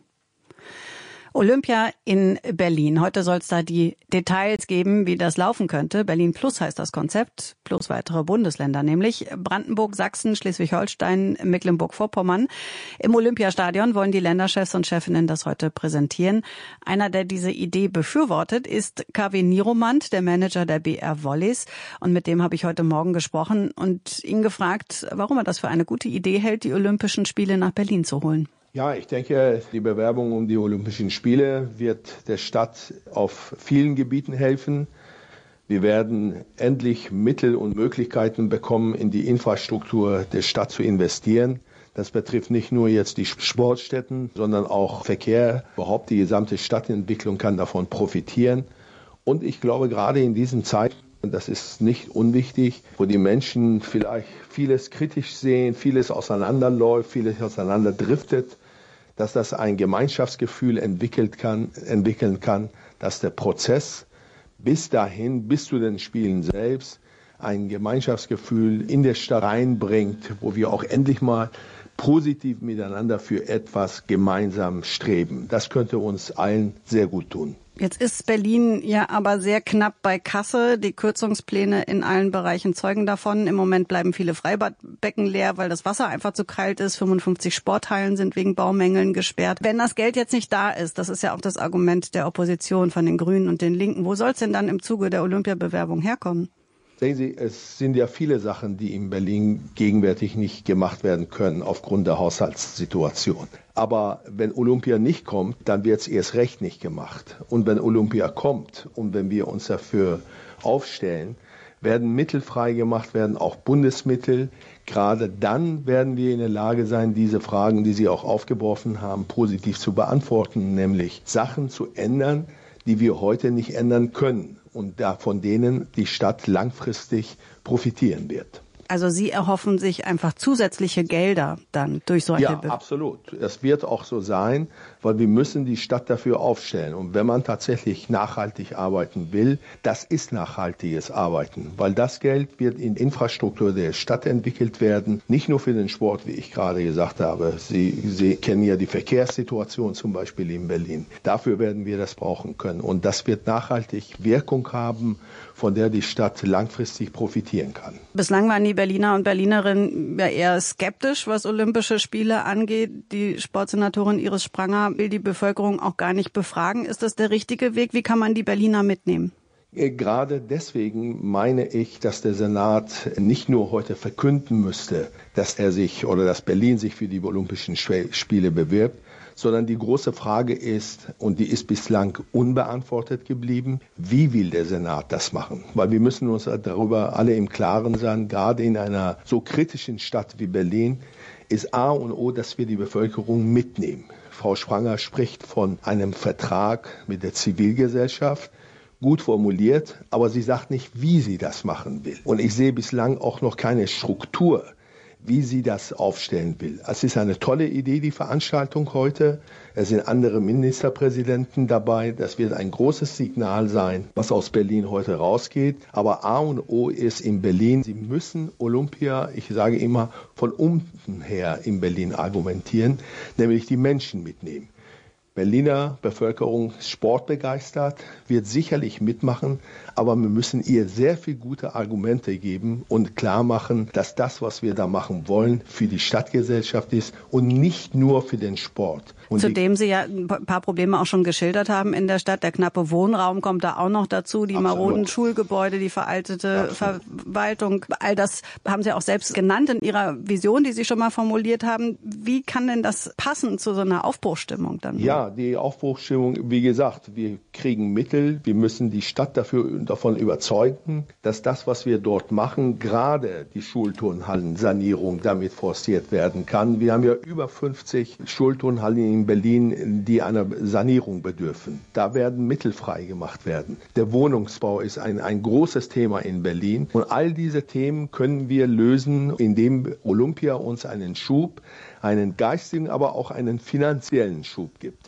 Olympia in Berlin. Heute soll es da die Details geben, wie das laufen könnte. Berlin Plus heißt das Konzept, plus weitere Bundesländer, nämlich Brandenburg, Sachsen, Schleswig-Holstein, Mecklenburg-Vorpommern. Im Olympiastadion wollen die Länderchefs und Chefinnen das heute präsentieren. Einer, der diese Idee befürwortet, ist Kaveh Niromand, der Manager der B R Volleys. Und mit dem habe ich heute Morgen gesprochen und ihn gefragt, warum er das für eine gute Idee hält, die Olympischen Spiele nach Berlin zu holen. Ja, ich denke, die Bewerbung um die Olympischen Spiele wird der Stadt auf vielen Gebieten helfen. Wir werden endlich Mittel und Möglichkeiten bekommen, in die Infrastruktur der Stadt zu investieren. Das betrifft nicht nur jetzt die Sportstätten, sondern auch Verkehr. Überhaupt die gesamte Stadtentwicklung kann davon profitieren. Und ich glaube, gerade in diesen Zeiten, und das ist nicht unwichtig, wo die Menschen vielleicht vieles kritisch sehen, vieles auseinanderläuft, vieles auseinanderdriftet, dass das ein Gemeinschaftsgefühl entwickelt kann, entwickeln kann, dass der Prozess bis dahin, bis zu den Spielen selbst, ein Gemeinschaftsgefühl in der Stadt reinbringt, wo wir auch endlich mal positiv miteinander für etwas gemeinsam streben. Das könnte uns allen sehr gut tun. Jetzt ist Berlin ja aber sehr knapp bei Kasse. Die Kürzungspläne in allen Bereichen zeugen davon. Im Moment bleiben viele Freibadbecken leer, weil das Wasser einfach zu kalt ist. fünfundfünfzig Sporthallen sind wegen Baumängeln gesperrt. Wenn das Geld jetzt nicht da ist, das ist ja auch das Argument der Opposition von den Grünen und den Linken, wo soll es denn dann im Zuge der Olympiabewerbung herkommen? Sehen Sie, es sind ja viele Sachen, die in Berlin gegenwärtig nicht gemacht werden können aufgrund der Haushaltssituation. Aber wenn Olympia nicht kommt, dann wird es erst recht nicht gemacht. Und wenn Olympia kommt und wenn wir uns dafür aufstellen, werden Mittel freigemacht werden, auch Bundesmittel. Gerade dann werden wir in der Lage sein, diese Fragen, die Sie auch aufgeworfen haben, positiv zu beantworten, nämlich Sachen zu ändern, die wir heute nicht ändern können und da von denen die Stadt langfristig profitieren wird. Also Sie erhoffen sich einfach zusätzliche Gelder dann durch solche Ja, Be- absolut. Das wird auch so sein, weil wir müssen die Stadt dafür aufstellen. Und wenn man tatsächlich nachhaltig arbeiten will, das ist nachhaltiges Arbeiten, weil das Geld wird in Infrastruktur der Stadt entwickelt werden, nicht nur für den Sport, wie ich gerade gesagt habe. Sie, Sie kennen ja die Verkehrssituation zum Beispiel in Berlin. Dafür werden wir das brauchen können. Und das wird nachhaltig Wirkung haben, von der die Stadt langfristig profitieren kann. Bislang waren die Berliner und Berlinerinnen ja eher skeptisch, was Olympische Spiele angeht. Die Sportsenatorin Iris Spranger will die Bevölkerung auch gar nicht befragen. Ist das der richtige Weg? Wie kann man die Berliner mitnehmen? Gerade deswegen meine ich, dass der Senat nicht nur heute verkünden müsste, dass er sich oder dass Berlin sich für die Olympischen Spiele bewirbt, sondern die große Frage ist, und die ist bislang unbeantwortet geblieben, wie will der Senat das machen? Weil wir müssen uns darüber alle im Klaren sein, gerade in einer so kritischen Stadt wie Berlin ist A und O, dass wir die Bevölkerung mitnehmen. Frau Spranger spricht von einem Vertrag mit der Zivilgesellschaft, gut formuliert, aber sie sagt nicht, wie sie das machen will. Und ich sehe bislang auch noch keine Struktur, wie sie das aufstellen will. Es ist eine tolle Idee, die Veranstaltung heute. Es sind andere Ministerpräsidenten dabei. Das wird ein großes Signal sein, was aus Berlin heute rausgeht. Aber A und O ist in Berlin, Sie müssen Olympia, ich sage immer, von unten her in Berlin argumentieren, nämlich die Menschen mitnehmen. Berliner Bevölkerung ist sportbegeistert, wird sicherlich mitmachen, aber wir müssen ihr sehr viel gute Argumente geben und klar machen, dass das, was wir da machen wollen, für die Stadtgesellschaft ist und nicht nur für den Sport. Und Zudem Sie ja ein paar Probleme auch schon geschildert haben in der Stadt. Der knappe Wohnraum kommt da auch noch dazu, die Absolut. maroden Schulgebäude, die veraltete Absolut. Verwaltung. All das haben Sie auch selbst genannt in Ihrer Vision, die Sie schon mal formuliert haben. Wie kann denn das passen zu so einer Aufbruchsstimmung dann? Ja, die Aufbruchsstimmung, wie gesagt, wir kriegen Mittel, wir müssen die Stadt dafür, davon überzeugen, dass das, was wir dort machen, gerade die Schulturnhallen-Sanierung damit forciert werden kann. Wir haben ja über fünfzig Schulturnhallen in Berlin, die einer Sanierung bedürfen. Da werden Mittel frei gemacht werden. Der Wohnungsbau ist ein, ein großes Thema in Berlin. Und all diese Themen können wir lösen, indem Olympia uns einen Schub, einen geistigen, aber auch einen finanziellen Schub gibt.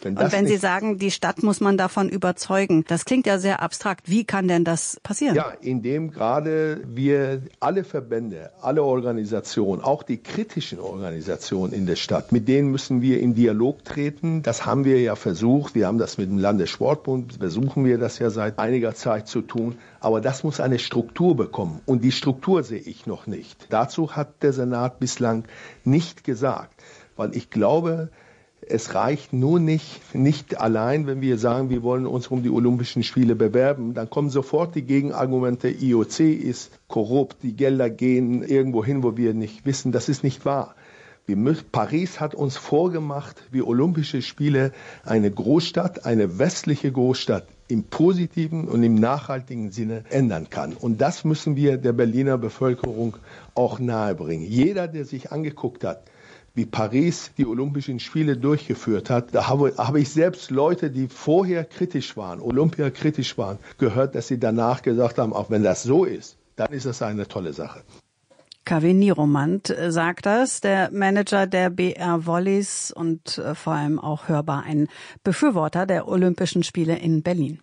Wenn Und wenn Sie sagen, die Stadt muss man davon überzeugen, das klingt ja sehr abstrakt. Wie kann denn das passieren? Ja, indem gerade wir alle Verbände, alle Organisationen, auch die kritischen Organisationen in der Stadt, mit denen müssen wir in Dialog treten. Das haben wir ja versucht. Wir haben das mit dem Landessportbund, versuchen wir das ja seit einiger Zeit zu tun. Aber das muss eine Struktur bekommen. Und die Struktur sehe ich noch nicht. Dazu hat der Senat bislang nicht gesagt. Weil ich glaube, es reicht nur nicht, nicht allein, wenn wir sagen, wir wollen uns um die Olympischen Spiele bewerben. Dann kommen sofort die Gegenargumente, I O C ist korrupt, die Gelder gehen irgendwo hin, wo wir nicht wissen. Das ist nicht wahr. Wir müssen, Paris hat uns vorgemacht, wie Olympische Spiele eine Großstadt, eine westliche Großstadt im positiven und im nachhaltigen Sinne ändern kann. Und das müssen wir der Berliner Bevölkerung auch nahebringen. Jeder, der sich angeguckt hat, wie Paris die Olympischen Spiele durchgeführt hat, da habe, habe ich selbst Leute, die vorher kritisch waren, Olympia kritisch waren, gehört, dass sie danach gesagt haben, auch wenn das so ist, dann ist das eine tolle Sache. K W Nieromand sagt das, der Manager der B R Volleys und vor allem auch hörbar ein Befürworter der Olympischen Spiele in Berlin.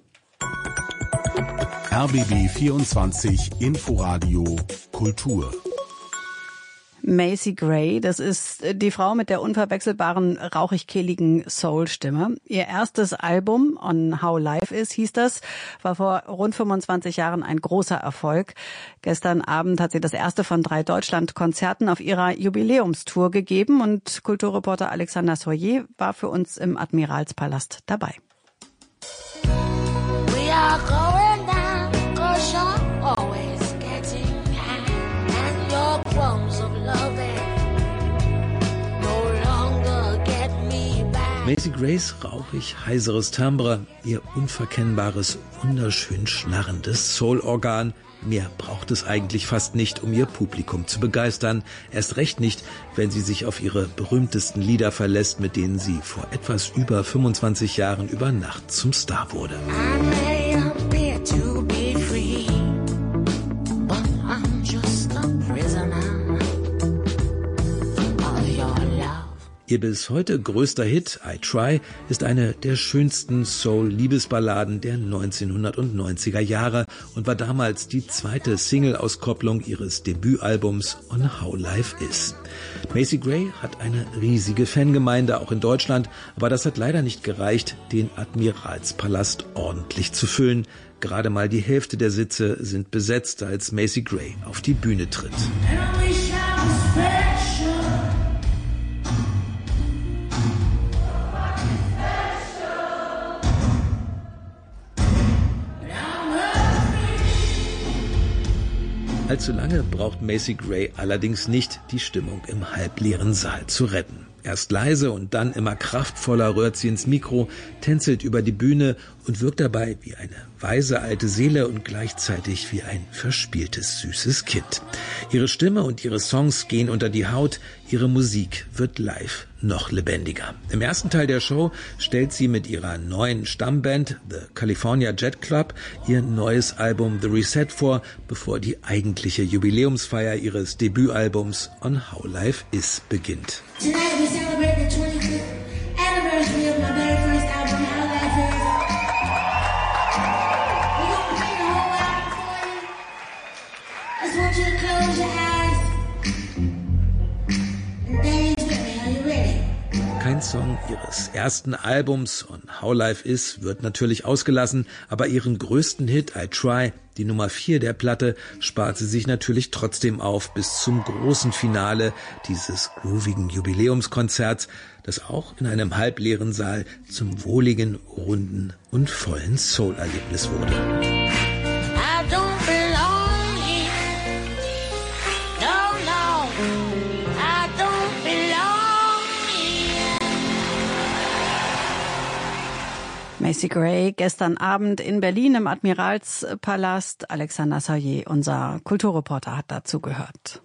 R B B vierundzwanzig Inforadio Kultur. Macy Gray, das ist die Frau mit der unverwechselbaren, rauchig-kehligen Soul-Stimme. Ihr erstes Album, On How Life Is, hieß das, war vor rund fünfundzwanzig Jahren ein großer Erfolg. Gestern Abend hat sie das erste von drei Deutschland-Konzerten auf ihrer Jubiläumstour gegeben und Kulturreporter Alexander Soyer war für uns im Admiralspalast dabei. We are going down, 'cause you're always getting high, and your crumbs of Macy Grays rauchig heiseres Timbre, ihr unverkennbares, wunderschön schnarrendes Soul-Organ. Mehr braucht es eigentlich fast nicht, um ihr Publikum zu begeistern. Erst recht nicht, wenn sie sich auf ihre berühmtesten Lieder verlässt, mit denen sie vor etwas über fünfundzwanzig Jahren über Nacht zum Star wurde. Ihr bis heute größter Hit, I Try, ist eine der schönsten Soul-Liebesballaden der neunzehnhundertneunziger Jahre und war damals die zweite Single-Auskopplung ihres Debütalbums On How Life Is. Macy Gray hat eine riesige Fangemeinde, auch in Deutschland, aber das hat leider nicht gereicht, den Admiralspalast ordentlich zu füllen. Gerade mal die Hälfte der Sitze sind besetzt, als Macy Gray auf die Bühne tritt. Allzu lange braucht Macy Gray allerdings nicht, die Stimmung im halbleeren Saal zu retten. Erst leise und dann immer kraftvoller rührt sie ins Mikro, tänzelt über die Bühne und wirkt dabei wie eine weise alte Seele und gleichzeitig wie ein verspieltes, süßes Kind. Ihre Stimme und ihre Songs gehen unter die Haut, ihre Musik wird live noch lebendiger. Im ersten Teil der Show stellt sie mit ihrer neuen Stammband The California Jet Club ihr neues Album The Reset vor, bevor die eigentliche Jubiläumsfeier ihres Debütalbums On How Life Is beginnt. Tonight we celebrate the twenty-fifth anniversary of my very first album, How Life Is. We're gonna play the whole album for you. I just want you to close your eyes and dance with me. Are you ready? Kein Song ihres ersten Albums On How Life Is wird natürlich ausgelassen, aber ihren größten Hit I Try, die Nummer vier der Platte, spart sie sich natürlich trotzdem auf bis zum großen Finale dieses groovigen Jubiläumskonzerts, das auch in einem halbleeren Saal zum wohligen, runden und vollen Soul-Erlebnis wurde. I don't belong here. No, no. I don't belong here. Macy Gray gestern Abend in Berlin im Admiralspalast. Alexander Soyer, unser Kulturreporter, hat dazu gehört.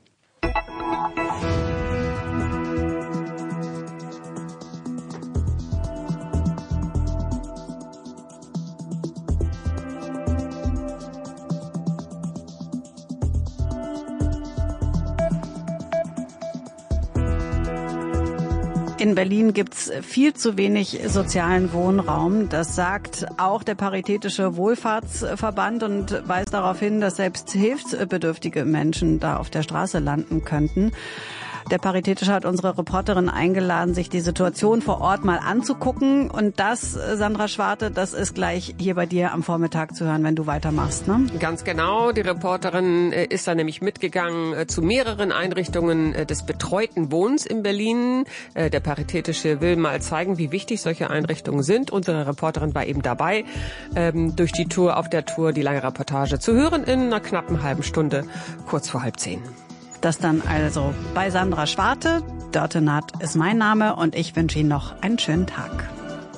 In Berlin gibt's viel zu wenig sozialen Wohnraum. Das sagt auch der Paritätische Wohlfahrtsverband und weist darauf hin, dass selbst hilfsbedürftige Menschen da auf der Straße landen könnten. Der Paritätische hat unsere Reporterin eingeladen, sich die Situation vor Ort mal anzugucken. Und das, Sandra Schwarte, das ist gleich hier bei dir am Vormittag zu hören, wenn du weitermachst, ne? Ganz genau. Die Reporterin ist da nämlich mitgegangen zu mehreren Einrichtungen des betreuten Wohnens in Berlin. Der Paritätische will mal zeigen, wie wichtig solche Einrichtungen sind. Unsere Reporterin war eben dabei, ähm, durch die Tour, auf der Tour, die lange Reportage zu hören in einer knappen halben Stunde, kurz vor halb zehn. Das dann also bei Sandra Schwarte. Dörte Naht ist mein Name und ich wünsche Ihnen noch einen schönen Tag.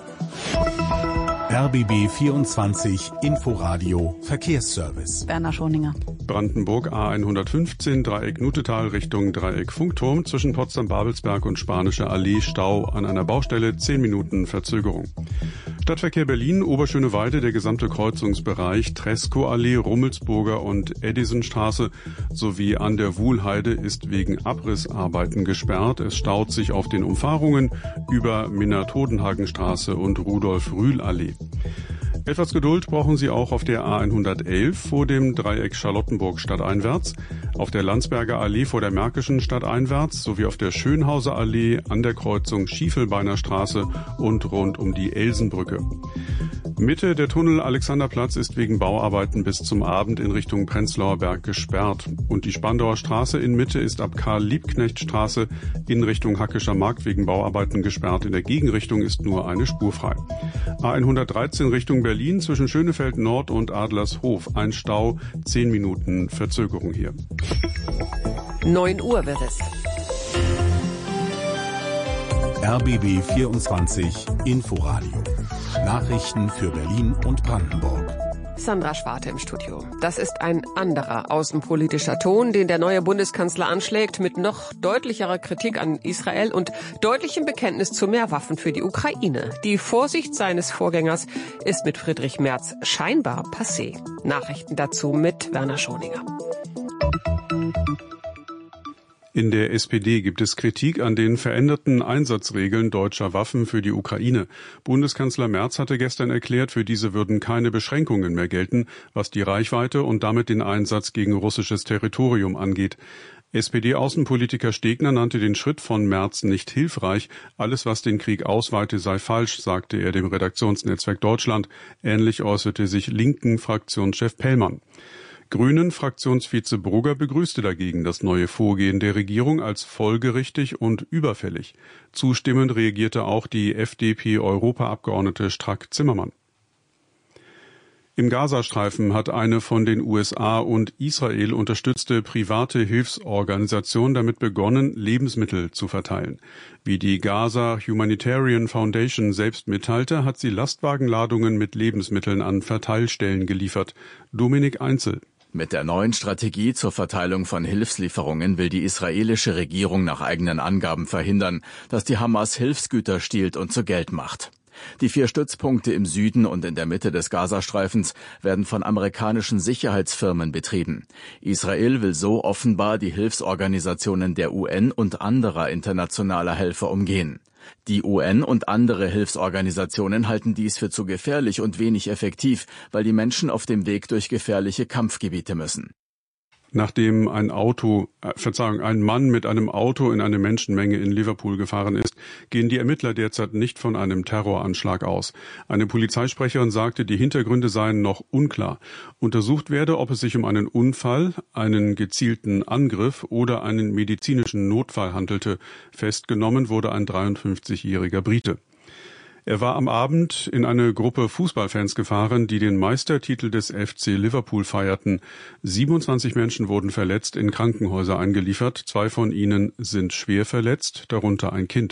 R B B vierundzwanzig Inforadio Verkehrsservice. Werner Schoninger. Brandenburg A hundertfünfzehn, Dreieck Nutetal Richtung Dreieck Funkturm, zwischen Potsdam-Babelsberg und Spanische Allee Stau an einer Baustelle, zehn Minuten Verzögerung. Stadtverkehr Berlin, Oberschöneweide, der gesamte Kreuzungsbereich, Tresco-Allee, Rummelsburger und Edisonstraße sowie an der Wuhlheide ist wegen Abrissarbeiten gesperrt. Es staut sich auf den Umfahrungen über Minna-Todenhagenstraße und Rudolf-Rühl-Allee. Etwas Geduld brauchen Sie auch auf der A hundertelf vor dem Dreieck Charlottenburg stadteinwärts, auf der Landsberger Allee vor der Märkischen stadteinwärts sowie auf der Schönhauser Allee an der Kreuzung Schiefelbeiner Straße und rund um die Elsenbrücke. Mitte der Tunnel Alexanderplatz ist wegen Bauarbeiten bis zum Abend in Richtung Prenzlauer Berg gesperrt. Und die Spandauer Straße in Mitte ist ab Karl-Liebknecht-Straße in Richtung Hackescher Markt wegen Bauarbeiten gesperrt. In der Gegenrichtung ist nur eine Spur frei. A hundertdreizehn Richtung Berlin zwischen Schönefeld Nord und Adlershof. Ein Stau, zehn Minuten Verzögerung hier. neun Uhr wird es. R B B vierundzwanzig Inforadio. Nachrichten für Berlin und Brandenburg. Sandra Schwarte im Studio. Das ist ein anderer außenpolitischer Ton, den der neue Bundeskanzler anschlägt, mit noch deutlicherer Kritik an Israel und deutlichem Bekenntnis zu mehr Waffen für die Ukraine. Die Vorsicht seines Vorgängers ist mit Friedrich Merz scheinbar passé. Nachrichten dazu mit Werner Schoninger. In der S P D gibt es Kritik an den veränderten Einsatzregeln deutscher Waffen für die Ukraine. Bundeskanzler Merz hatte gestern erklärt, für diese würden keine Beschränkungen mehr gelten, was die Reichweite und damit den Einsatz gegen russisches Territorium angeht. S P D-Außenpolitiker Stegner nannte den Schritt von Merz nicht hilfreich. Alles, was den Krieg ausweite, sei falsch, sagte er dem Redaktionsnetzwerk Deutschland. Ähnlich äußerte sich linken Fraktionschef Pellmann. Grünen-Fraktionsvize Brugger begrüßte dagegen das neue Vorgehen der Regierung als folgerichtig und überfällig. Zustimmend reagierte auch die F D P-Europaabgeordnete Strack-Zimmermann. Im Gazastreifen hat eine von den U S A und Israel unterstützte private Hilfsorganisation damit begonnen, Lebensmittel zu verteilen. Wie die Gaza Humanitarian Foundation selbst mitteilte, hat sie Lastwagenladungen mit Lebensmitteln an Verteilstellen geliefert. Dominik Einzel. Mit der neuen Strategie zur Verteilung von Hilfslieferungen will die israelische Regierung nach eigenen Angaben verhindern, dass die Hamas Hilfsgüter stiehlt und zu Geld macht. Die vier Stützpunkte im Süden und in der Mitte des Gazastreifens werden von amerikanischen Sicherheitsfirmen betrieben. Israel will so offenbar die Hilfsorganisationen der U N und anderer internationaler Helfer umgehen. Die U N und andere Hilfsorganisationen halten dies für zu gefährlich und wenig effektiv, weil die Menschen auf dem Weg durch gefährliche Kampfgebiete müssen. Nachdem ein Auto, äh, Verzeihung, ein Mann mit einem Auto in eine Menschenmenge in Liverpool gefahren ist, gehen die Ermittler derzeit nicht von einem Terroranschlag aus. Eine Polizeisprecherin sagte, die Hintergründe seien noch unklar. Untersucht werde, ob es sich um einen Unfall, einen gezielten Angriff oder einen medizinischen Notfall handelte. Festgenommen wurde ein dreiundfünfzigjähriger Brite. Er war am Abend in eine Gruppe Fußballfans gefahren, die den Meistertitel des F C Liverpool feierten. siebenundzwanzig Menschen wurden verletzt, in Krankenhäuser eingeliefert. Zwei von ihnen sind schwer verletzt, darunter ein Kind.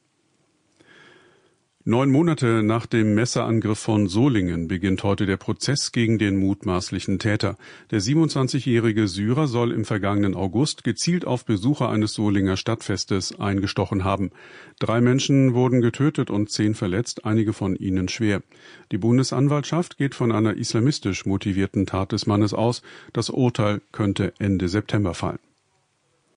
Neun Monate nach dem Messerangriff von Solingen beginnt heute der Prozess gegen den mutmaßlichen Täter. Der siebenundzwanzigjährige Syrer soll im vergangenen August gezielt auf Besucher eines Solinger Stadtfestes eingestochen haben. Drei Menschen wurden getötet und zehn verletzt, einige von ihnen schwer. Die Bundesanwaltschaft geht von einer islamistisch motivierten Tat des Mannes aus. Das Urteil könnte Ende September fallen.